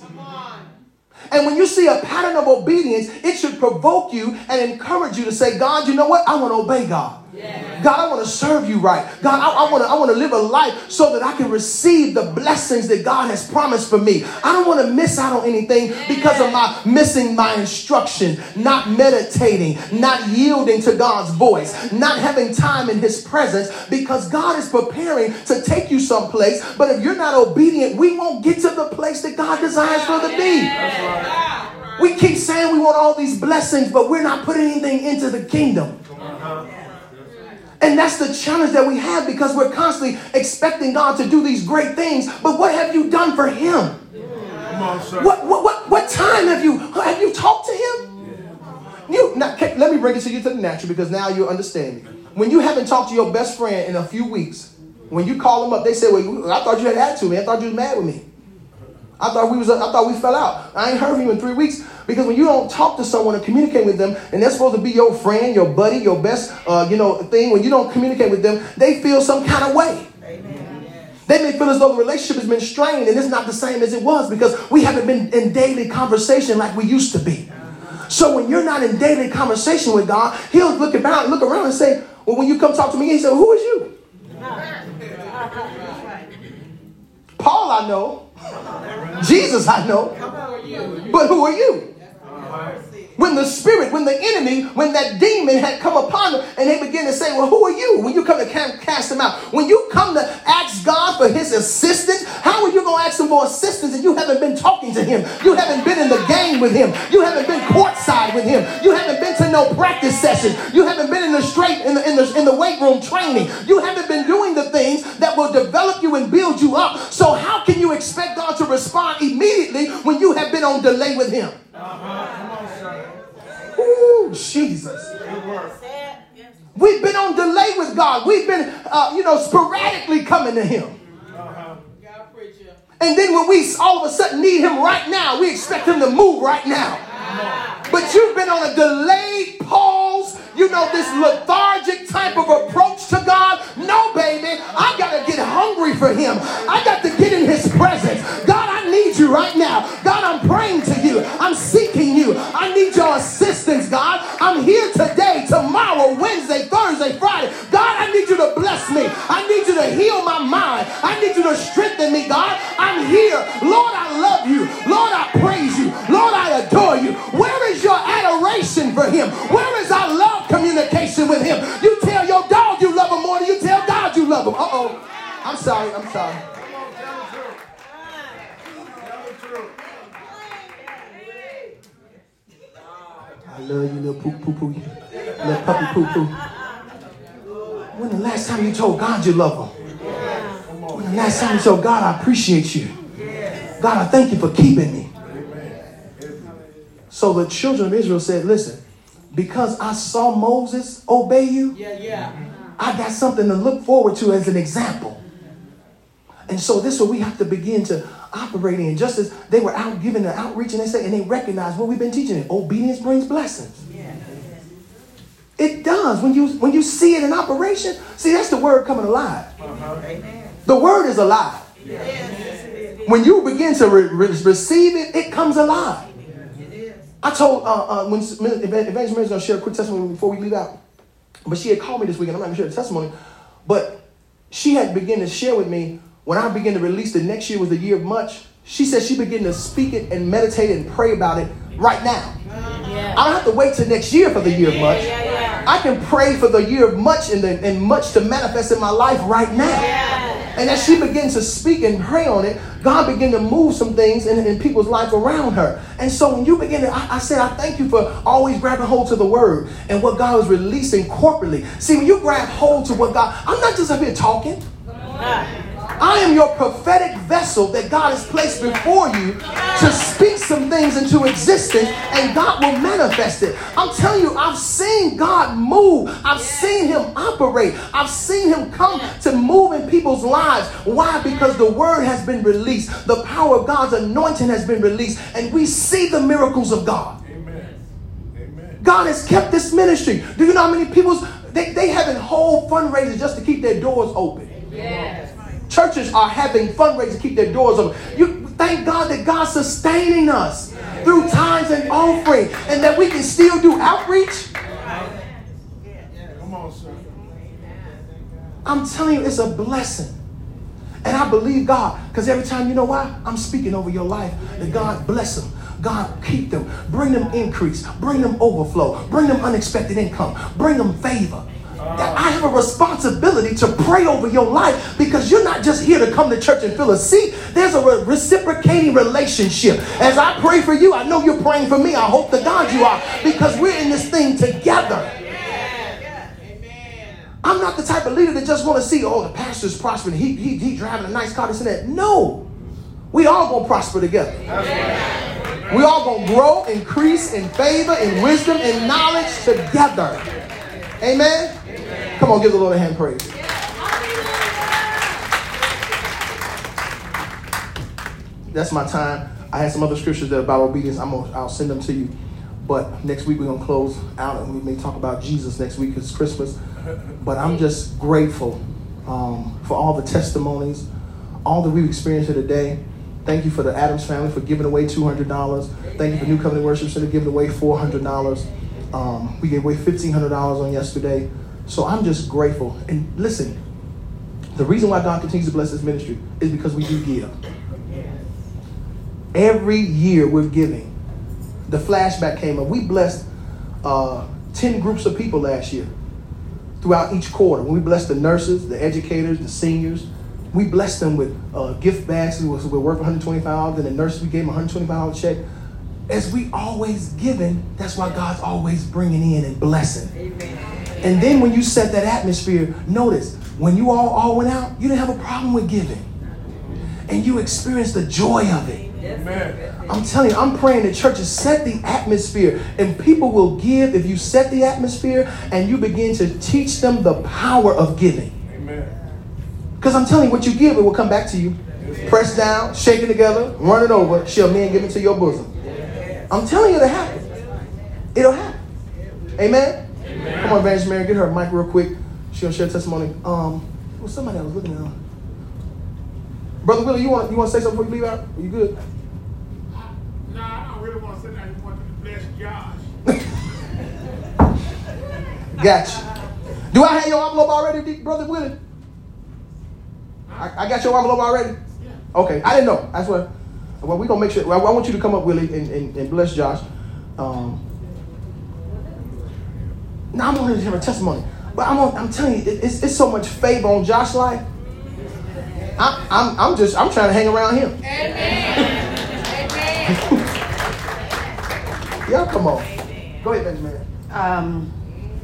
And when you see a pattern of obedience, it should provoke you and encourage you to say, God, you know what? I want to obey God. Yeah. God, I want to serve you right. God, I want to live a life so that I can receive the blessings that God has promised for me. I don't want to miss out on anything because of my missing my instruction, not meditating, not yielding to God's voice, not having time in his presence, because God is preparing to take you someplace. But if you're not obedient, we won't get to the place that God desires for us to be. We keep saying we want all these blessings, but we're not putting anything into the kingdom. And that's the challenge that we have because we're constantly expecting God to do these great things. But what have you done for him? Come on, sir. What time have you talked to him? Let me bring it to you to the natural because now you'll understand me. When you haven't talked to your best friend in a few weeks, when you call them up, they say, well, I thought you had attitude, man. I thought you was mad with me. I thought we fell out. I ain't heard from you in 3 weeks. Because when you don't talk to someone and communicate with them, and they're supposed to be your friend, your buddy, your best, thing, when you don't communicate with them, they feel some kind of way. They may feel as though the relationship has been strained and it's not the same as it was because we haven't been in daily conversation like we used to be. So when you're not in daily conversation with God, he'll look around and say, well, when you come talk to me, he said, who is you? Paul I know. Jesus I know. But who are you? When the enemy, when that demon had come upon them and they begin to say, well, who are you? When you come to cast them out, when you come to ask God for his assistance, how are you going to ask him for assistance if you haven't been talking to him? You haven't been in the game with him. You haven't been courtside with him. You haven't been to no practice sessions. You haven't been in the weight room training. You haven't been doing the things that will develop you and build you up. So how can you expect God to respond immediately when you have been on delay with him? Ooh, Jesus. We've been on delay with God. We've been, sporadically coming to him. And then when we all of a sudden need him right now, we expect him to move right now. But you've been on a delayed pause, this lethargic type of approach to God. No, baby, I got to get hungry for him. I got to get in his presence. God, I need you right now. God, I'm praying to you. I'm seeking you. I need your assistance, God. I'm here today, tomorrow, Wednesday, Thursday, Friday. God, I need you to bless me. I need you to heal my mind. I need you to strengthen me, God. I'm here. Lord, I love you. Lord, I praise you. Lord, I adore you. Where is your adoration for him? Where is our love communication with him? You tell your dog you love him more than you tell God you love him. Uh-oh. I'm sorry. I love you, little poo-poo, little puppy poo-poo. When the last time you told God you love him? When the last time you told God I appreciate you? God, I thank you for keeping me. So the children of Israel said, listen, because I saw Moses obey you, I got something to look forward to as an example. And so this is what we have to begin to operate in. Just as they were out giving the outreach and they recognize what we've been teaching them. Obedience brings blessings. It does. When you see it in operation, see, that's the word coming alive. The word is alive. When you begin to receive it, it comes alive. I told when Evangelist Mary's going to share a quick testimony before we leave out. But she had called me this weekend. I'm not going to share the testimony. But she had begun to share with me when I began to release the next year was the year of much. She said she began to speak it and meditate and pray about it right now. I don't have to wait till next year for the year of much. I can pray for the year of much and much to manifest in my life right now. And as she began to speak and pray on it, God began to move some things in people's life around her. And so when you begin to, I said, I thank you for always grabbing hold to the word and what God was releasing corporately. See, when you grab hold to what God, I'm not just up here talking. I am your prophetic vessel that God has placed before you to speak some things into existence, and God will manifest it. I'm telling you, I've seen God move. I've seen him operate. I've seen him come to move in people's lives. Why? Because the word has been released. The power of God's anointing has been released, and we see the miracles of God. Amen. God has kept this ministry. Do you know how many people, they having whole fundraisers just to keep their doors open? Yes. Churches are having fundraisers to keep their doors open. You thank God that God's sustaining us through tithes and offering, and that we can still do outreach. Come on, sir. I'm telling you, it's a blessing. And I believe God, because every time, you know why? I'm speaking over your life that God bless them. God keep them. Bring them increase. Bring them overflow. Bring them unexpected income. Bring them favor. That I have a responsibility to pray over your life, because you're not just here to come to church and fill a seat. There's a reciprocating relationship. As I pray for you, I know you're praying for me. I hope to God you are, because we're in this thing together. I'm not the type of leader that just want to see, oh, the pastor's prospering. He driving a nice car, this and that. No. We all going to prosper together. We all going to grow, increase in favor, in wisdom, in knowledge together. Amen? Come on, give the Lord a hand praise. That's my time. I had some other scriptures that are about obedience. I'll send them to you. But next week we're going to close out and we may talk about Jesus next week. It's Christmas. But I'm just grateful for all the testimonies, all that we've experienced here today. Thank you for the Adams family for giving away $200. Thank you for New Covenant Worship Center giving away $400. We gave away $1,500 on yesterday. So I'm just grateful. And listen, the reason why God continues to bless this ministry is because we do give. Every year we're giving. The flashback came up. We blessed 10 groups of people last year throughout each quarter. When we blessed the nurses, the educators, the seniors, we blessed them with gift bags. We're worth $125, and the nurses, we gave them a $125 check. As we always giving, that's why God's always bringing in and blessing. Amen. And then when you set that atmosphere, notice, when you all went out, you didn't have a problem with giving. And you experienced the joy of it. Amen. I'm telling you, I'm praying that churches set the atmosphere, and people will give if you set the atmosphere and you begin to teach them the power of giving. Because I'm telling you, what you give, it will come back to you. Pressed down, shaken together, running over, shall men give it to your bosom. I'm telling you, it'll happen. It'll happen. Amen? Amen. Come on, Evangelist Mary, get her a mic real quick. She'll share testimony. Well, somebody I was looking at. Brother Willie, you want to say something before you leave out? Are you good? No, I don't really want to say that. I just want to bless Josh. Gotcha. Do I have your envelope already, Brother Willie? I got your envelope already? Yeah. Okay, I didn't know. That's what. Well, we're going to make sure. Well, I want you to come up, Willie, and bless Josh. Now, I'm going to hear a testimony. But I'm telling you, it's so much favor on Josh's life. I'm trying to hang around him. Amen. Yeah, come on. Go ahead, Benjamin.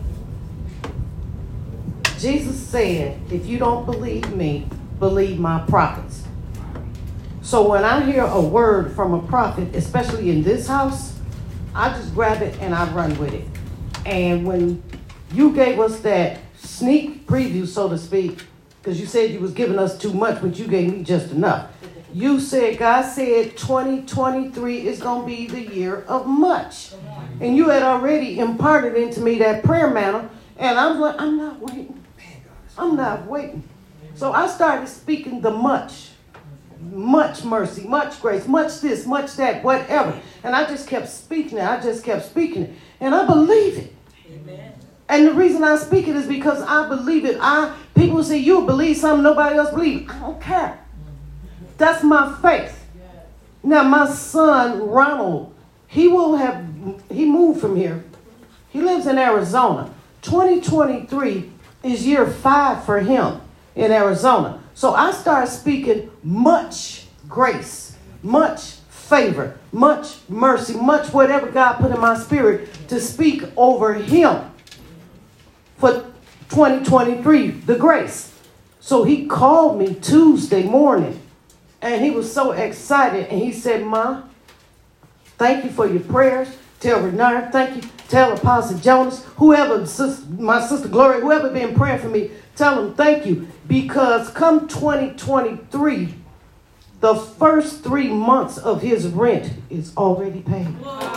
Jesus said, if you don't believe me, believe my prophets. So when I hear a word from a prophet, especially in this house, I just grab it and I run with it. And when you gave us that sneak preview, so to speak, because you said you was giving us too much, but you gave me just enough. You said, God said 2023 is going to be the year of much. And you had already imparted into me that prayer mantle. And I'm like, I'm not waiting. I'm not waiting. So I started speaking the much mercy, much grace, much this, much that, whatever. And I just kept speaking it. And I believe it. Amen. And the reason I speak it is because I believe it. People say, you believe something nobody else believes. I don't care. That's my faith. Now, my son, Ronald, he moved from here. He lives in Arizona. 2023 is year 5 for him in Arizona. So I started speaking much grace, much favor, much mercy, much whatever God put in my spirit to speak over him for 2023, the grace. So he called me Tuesday morning and he was so excited. And he said, Ma, thank you for your prayers. Tell Renard, thank you. Tell Apostle Jonas, whoever, my sister Gloria, whoever been praying for me, tell them thank you. Because come 2023, the first 3 months of his rent is already paid.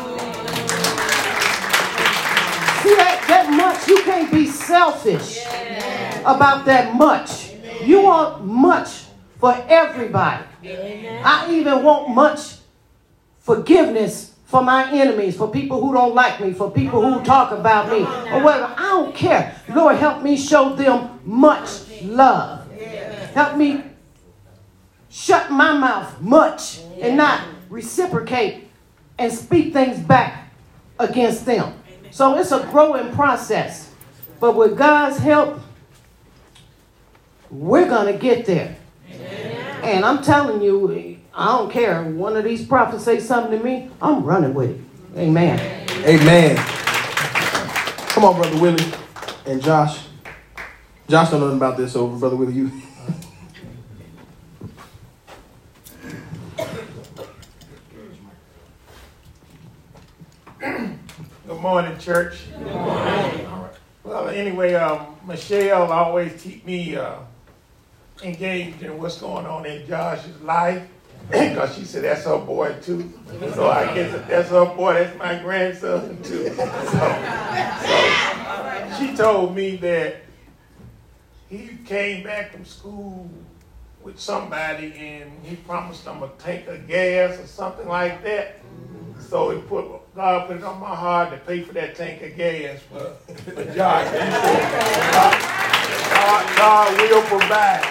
See that much, you can't be selfish about that much. You want much for everybody. I even want much forgiveness for my enemies, for people who don't like me, for people who talk about me, or whatever. I don't care. Lord, help me show them much love. Help me shut my mouth much and not reciprocate and speak things back against them. So it's a growing process. But with God's help, we're going to get there. And I'm telling you, I don't care. One of these prophets say something to me, I'm running with it. Amen. Amen. Come on, Brother Willie and Josh. Josh don't know nothing about this, so Brother Willie, you. Good morning, church. Good morning. All right. Well, anyway, Michelle always keep me engaged in what's going on in Josh's life because she said that's her boy too. So I guess if that's her boy, that's my grandson too. So she told me that he came back from school with somebody and he promised them a tank of gas or something like that. So God put it on my heart to pay for that tank of gas for Josh. God will provide.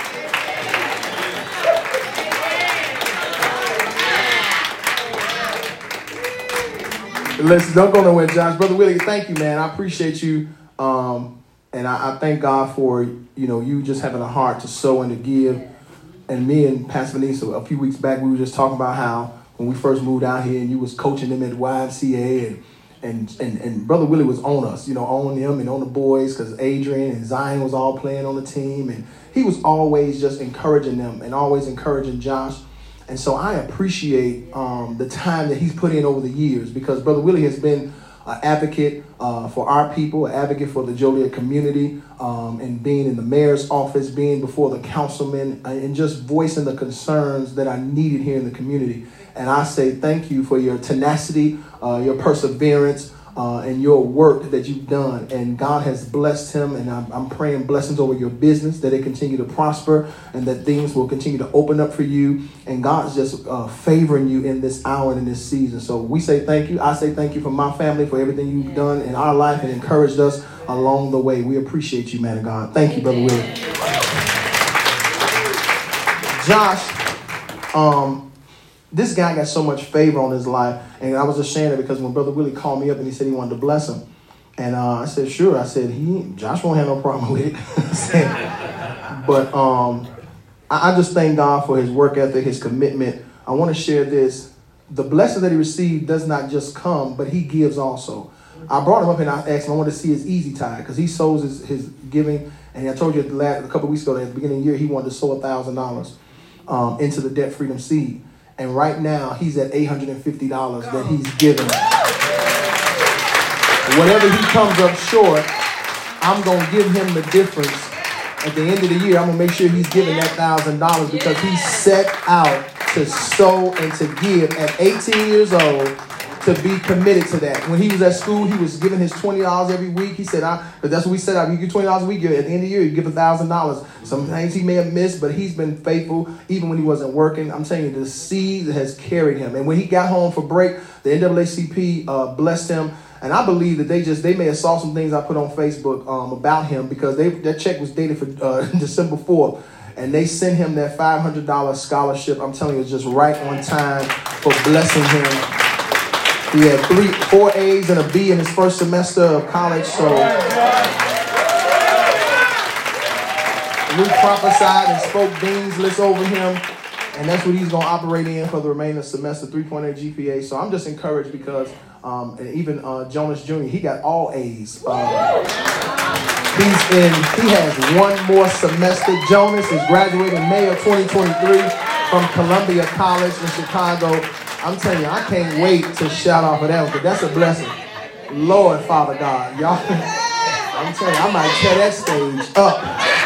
Listen, don't go nowhere, Josh. Brother Willie, thank you, man. I appreciate you. And I thank God for, you just having a heart to sow and to give. And me and Pastor Vanessa, a few weeks back, we were just talking about how when we first moved out here and you was coaching them at YMCA and Brother Willie was on us, on them and on the boys because Adrian and Zion was all playing on the team. And he was always just encouraging them and always encouraging Josh. And so I appreciate the time that he's put in over the years because Brother Willie has been an advocate for our people, an advocate for the Joliet community, and being in the mayor's office, being before the councilman, and just voicing the concerns that are needed here in the community. And I say thank you for your tenacity, your perseverance, and your work that you've done. And God has blessed him, and I'm praying blessings over your business, that it continue to prosper and that things will continue to open up for you. And God's just favoring you in this hour and in this season. So we say thank you. I say thank you for my family, for everything you've done in our life and encouraged us along the way. We appreciate you, man of God. Thank you, Brother Willie. Josh, this guy got so much favor on his life, and I was ashamed of it because when Brother Willie called me up and he said he wanted to bless him, and I said, sure. I said, Josh won't have no problem with it. But I just thank God for his work ethic, his commitment. I want to share this. The blessing that he received does not just come, but he gives also. I brought him up and I asked him, I want to see his easy tithe because he sows his a And I told you a couple of weeks ago that at the beginning of the year, he wanted to sow $1,000 into the Debt Freedom Seed. And right now, he's at $850 that he's given. Whatever he comes up short, I'm going to give him the difference. At the end of the year, I'm going to make sure he's giving that $1,000 because he set out to sow and to give at 18 years old, to be committed to that. When he was at school, he was giving his $20 every week. He said, but that's what we set out. You give $20 a week. At the end of the year, you give $1,000. Some things he may have missed, but he's been faithful even when he wasn't working. I'm telling you, the seed has carried him. And when he got home for break, the NAACP blessed him. And I believe that they may have saw some things I put on Facebook about him because that check was dated for December 4th. And they sent him that $500 scholarship. I'm telling you, it's just right on time for blessing him. He had 4 A's and a B in his first semester of college. So we prophesied and spoke dean's list over him. And that's what he's going to operate in for the remainder of the semester, 3.8 GPA. So I'm just encouraged because and even Jonas Jr., he got all A's. He has one more semester. Jonas is graduating May of 2023 from Columbia College in Chicago. I'm telling you, I can't wait to shout off of that one, but that's a blessing. Lord, Father God, y'all, I'm telling you, I might tear that stage up.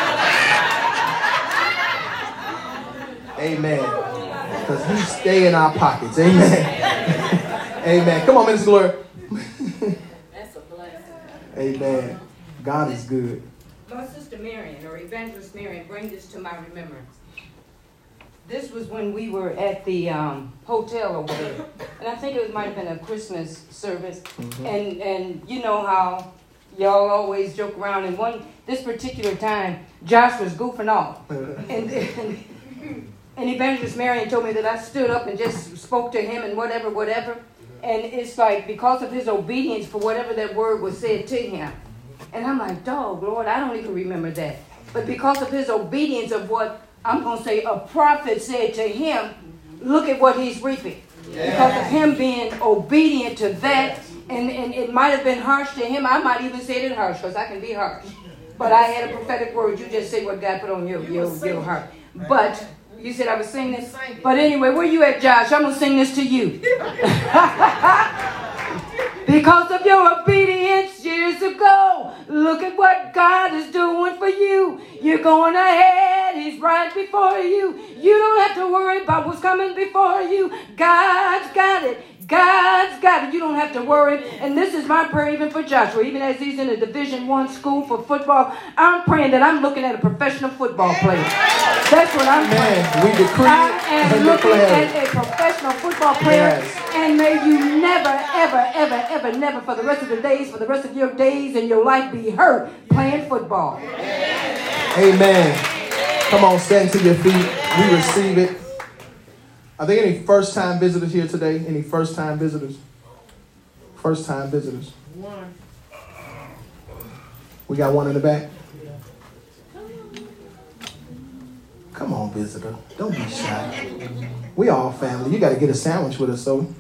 Amen. Because he stay in our pockets. Amen. Amen. Come on, Minister Gloria. That's a blessing. Amen. God is good. My sister Marion, or Evangelist Marion, bring this to my remembrance. This was when we were at the hotel over there. And I think it might have been a Christmas service. Mm-hmm. And you know how y'all always joke around. And this particular time, Josh was goofing off. and Evangelist Marion told me that I stood up and just spoke to him and whatever. And it's like because of his obedience for whatever that word was said to him. And I'm like, dog, Lord, I don't even remember that. But because of his obedience of what I'm going to say a prophet said to him, look at what he's reaping. Yeah. Because of him being obedient to that, and it might have been harsh to him. I might even say it harsh because I can be harsh. But I had a prophetic word. You just say what God put on your heart. But you said I was singing this. But anyway, where you at, Josh? I'm going to sing this to you. Because of your obedience years ago, look at what God is doing for you. You're going ahead. He's right before you. You don't have to worry about what's coming before you. God's got it. God's got it. You don't have to worry. And this is my prayer even for Joshua. Even as he's in a Division I school for football, I'm praying that I'm looking at a professional football player. That's what I'm praying. We decree I am looking at a professional football player. Yes. And may you never, ever, ever, ever, never for the rest of the days, for the rest of your days and your life be hurt playing football. Amen. Come on, stand to your feet. We receive it. Are there any first-time visitors here today? Any first-time visitors? First-time visitors. One. We got one in the back. Come on, visitor. Don't be shy. We all family. You got to get a sandwich with us, so.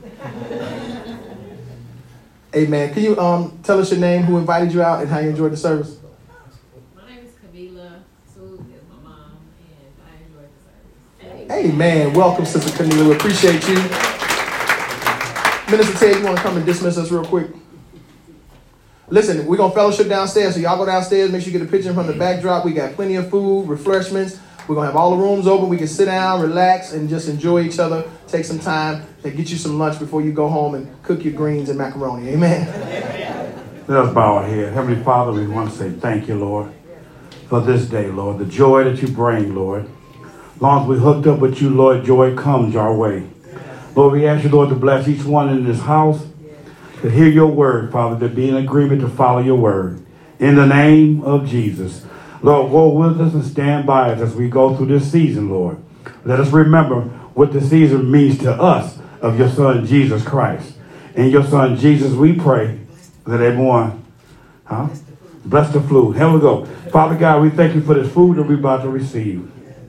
Amen. Can you tell us your name, who invited you out, and how you enjoyed the service? My name is Kabila. Sue is my mom, and I enjoyed the service. Amen. Welcome, Sister Camila. We appreciate you. Minister Ted, you want to come and dismiss us real quick? Listen, we're going to fellowship downstairs, so y'all go downstairs. Make sure you get a picture from the backdrop. We got plenty of food, refreshments. We're going to have all the rooms open. We can sit down, relax, and just enjoy each other. Take some time to get you some lunch before you go home and cook your greens and macaroni. Amen. Let us bow our head. Heavenly Father, we want to say thank you, Lord, for this day, Lord. The joy that you bring, Lord. As long as we're hooked up with you, Lord, joy comes our way. Lord, we ask you, Lord, to bless each one in this house, to hear your word, Father, to be in agreement to follow your word. In the name of Jesus. Lord, go with us and stand by us as we go through this season, Lord. Let us remember what the season means to us of your Son, Jesus Christ. In your Son, Jesus, we pray that everyone bless the food. Here we go. Father God, we thank you for this food that we're about to receive.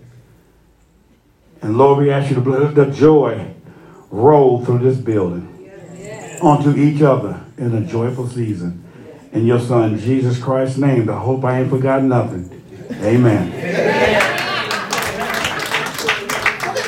And Lord, we ask you to let the joy roll through this building onto each other in a joyful season. In your Son, Jesus Christ's name, I hope I ain't forgotten nothing. Amen.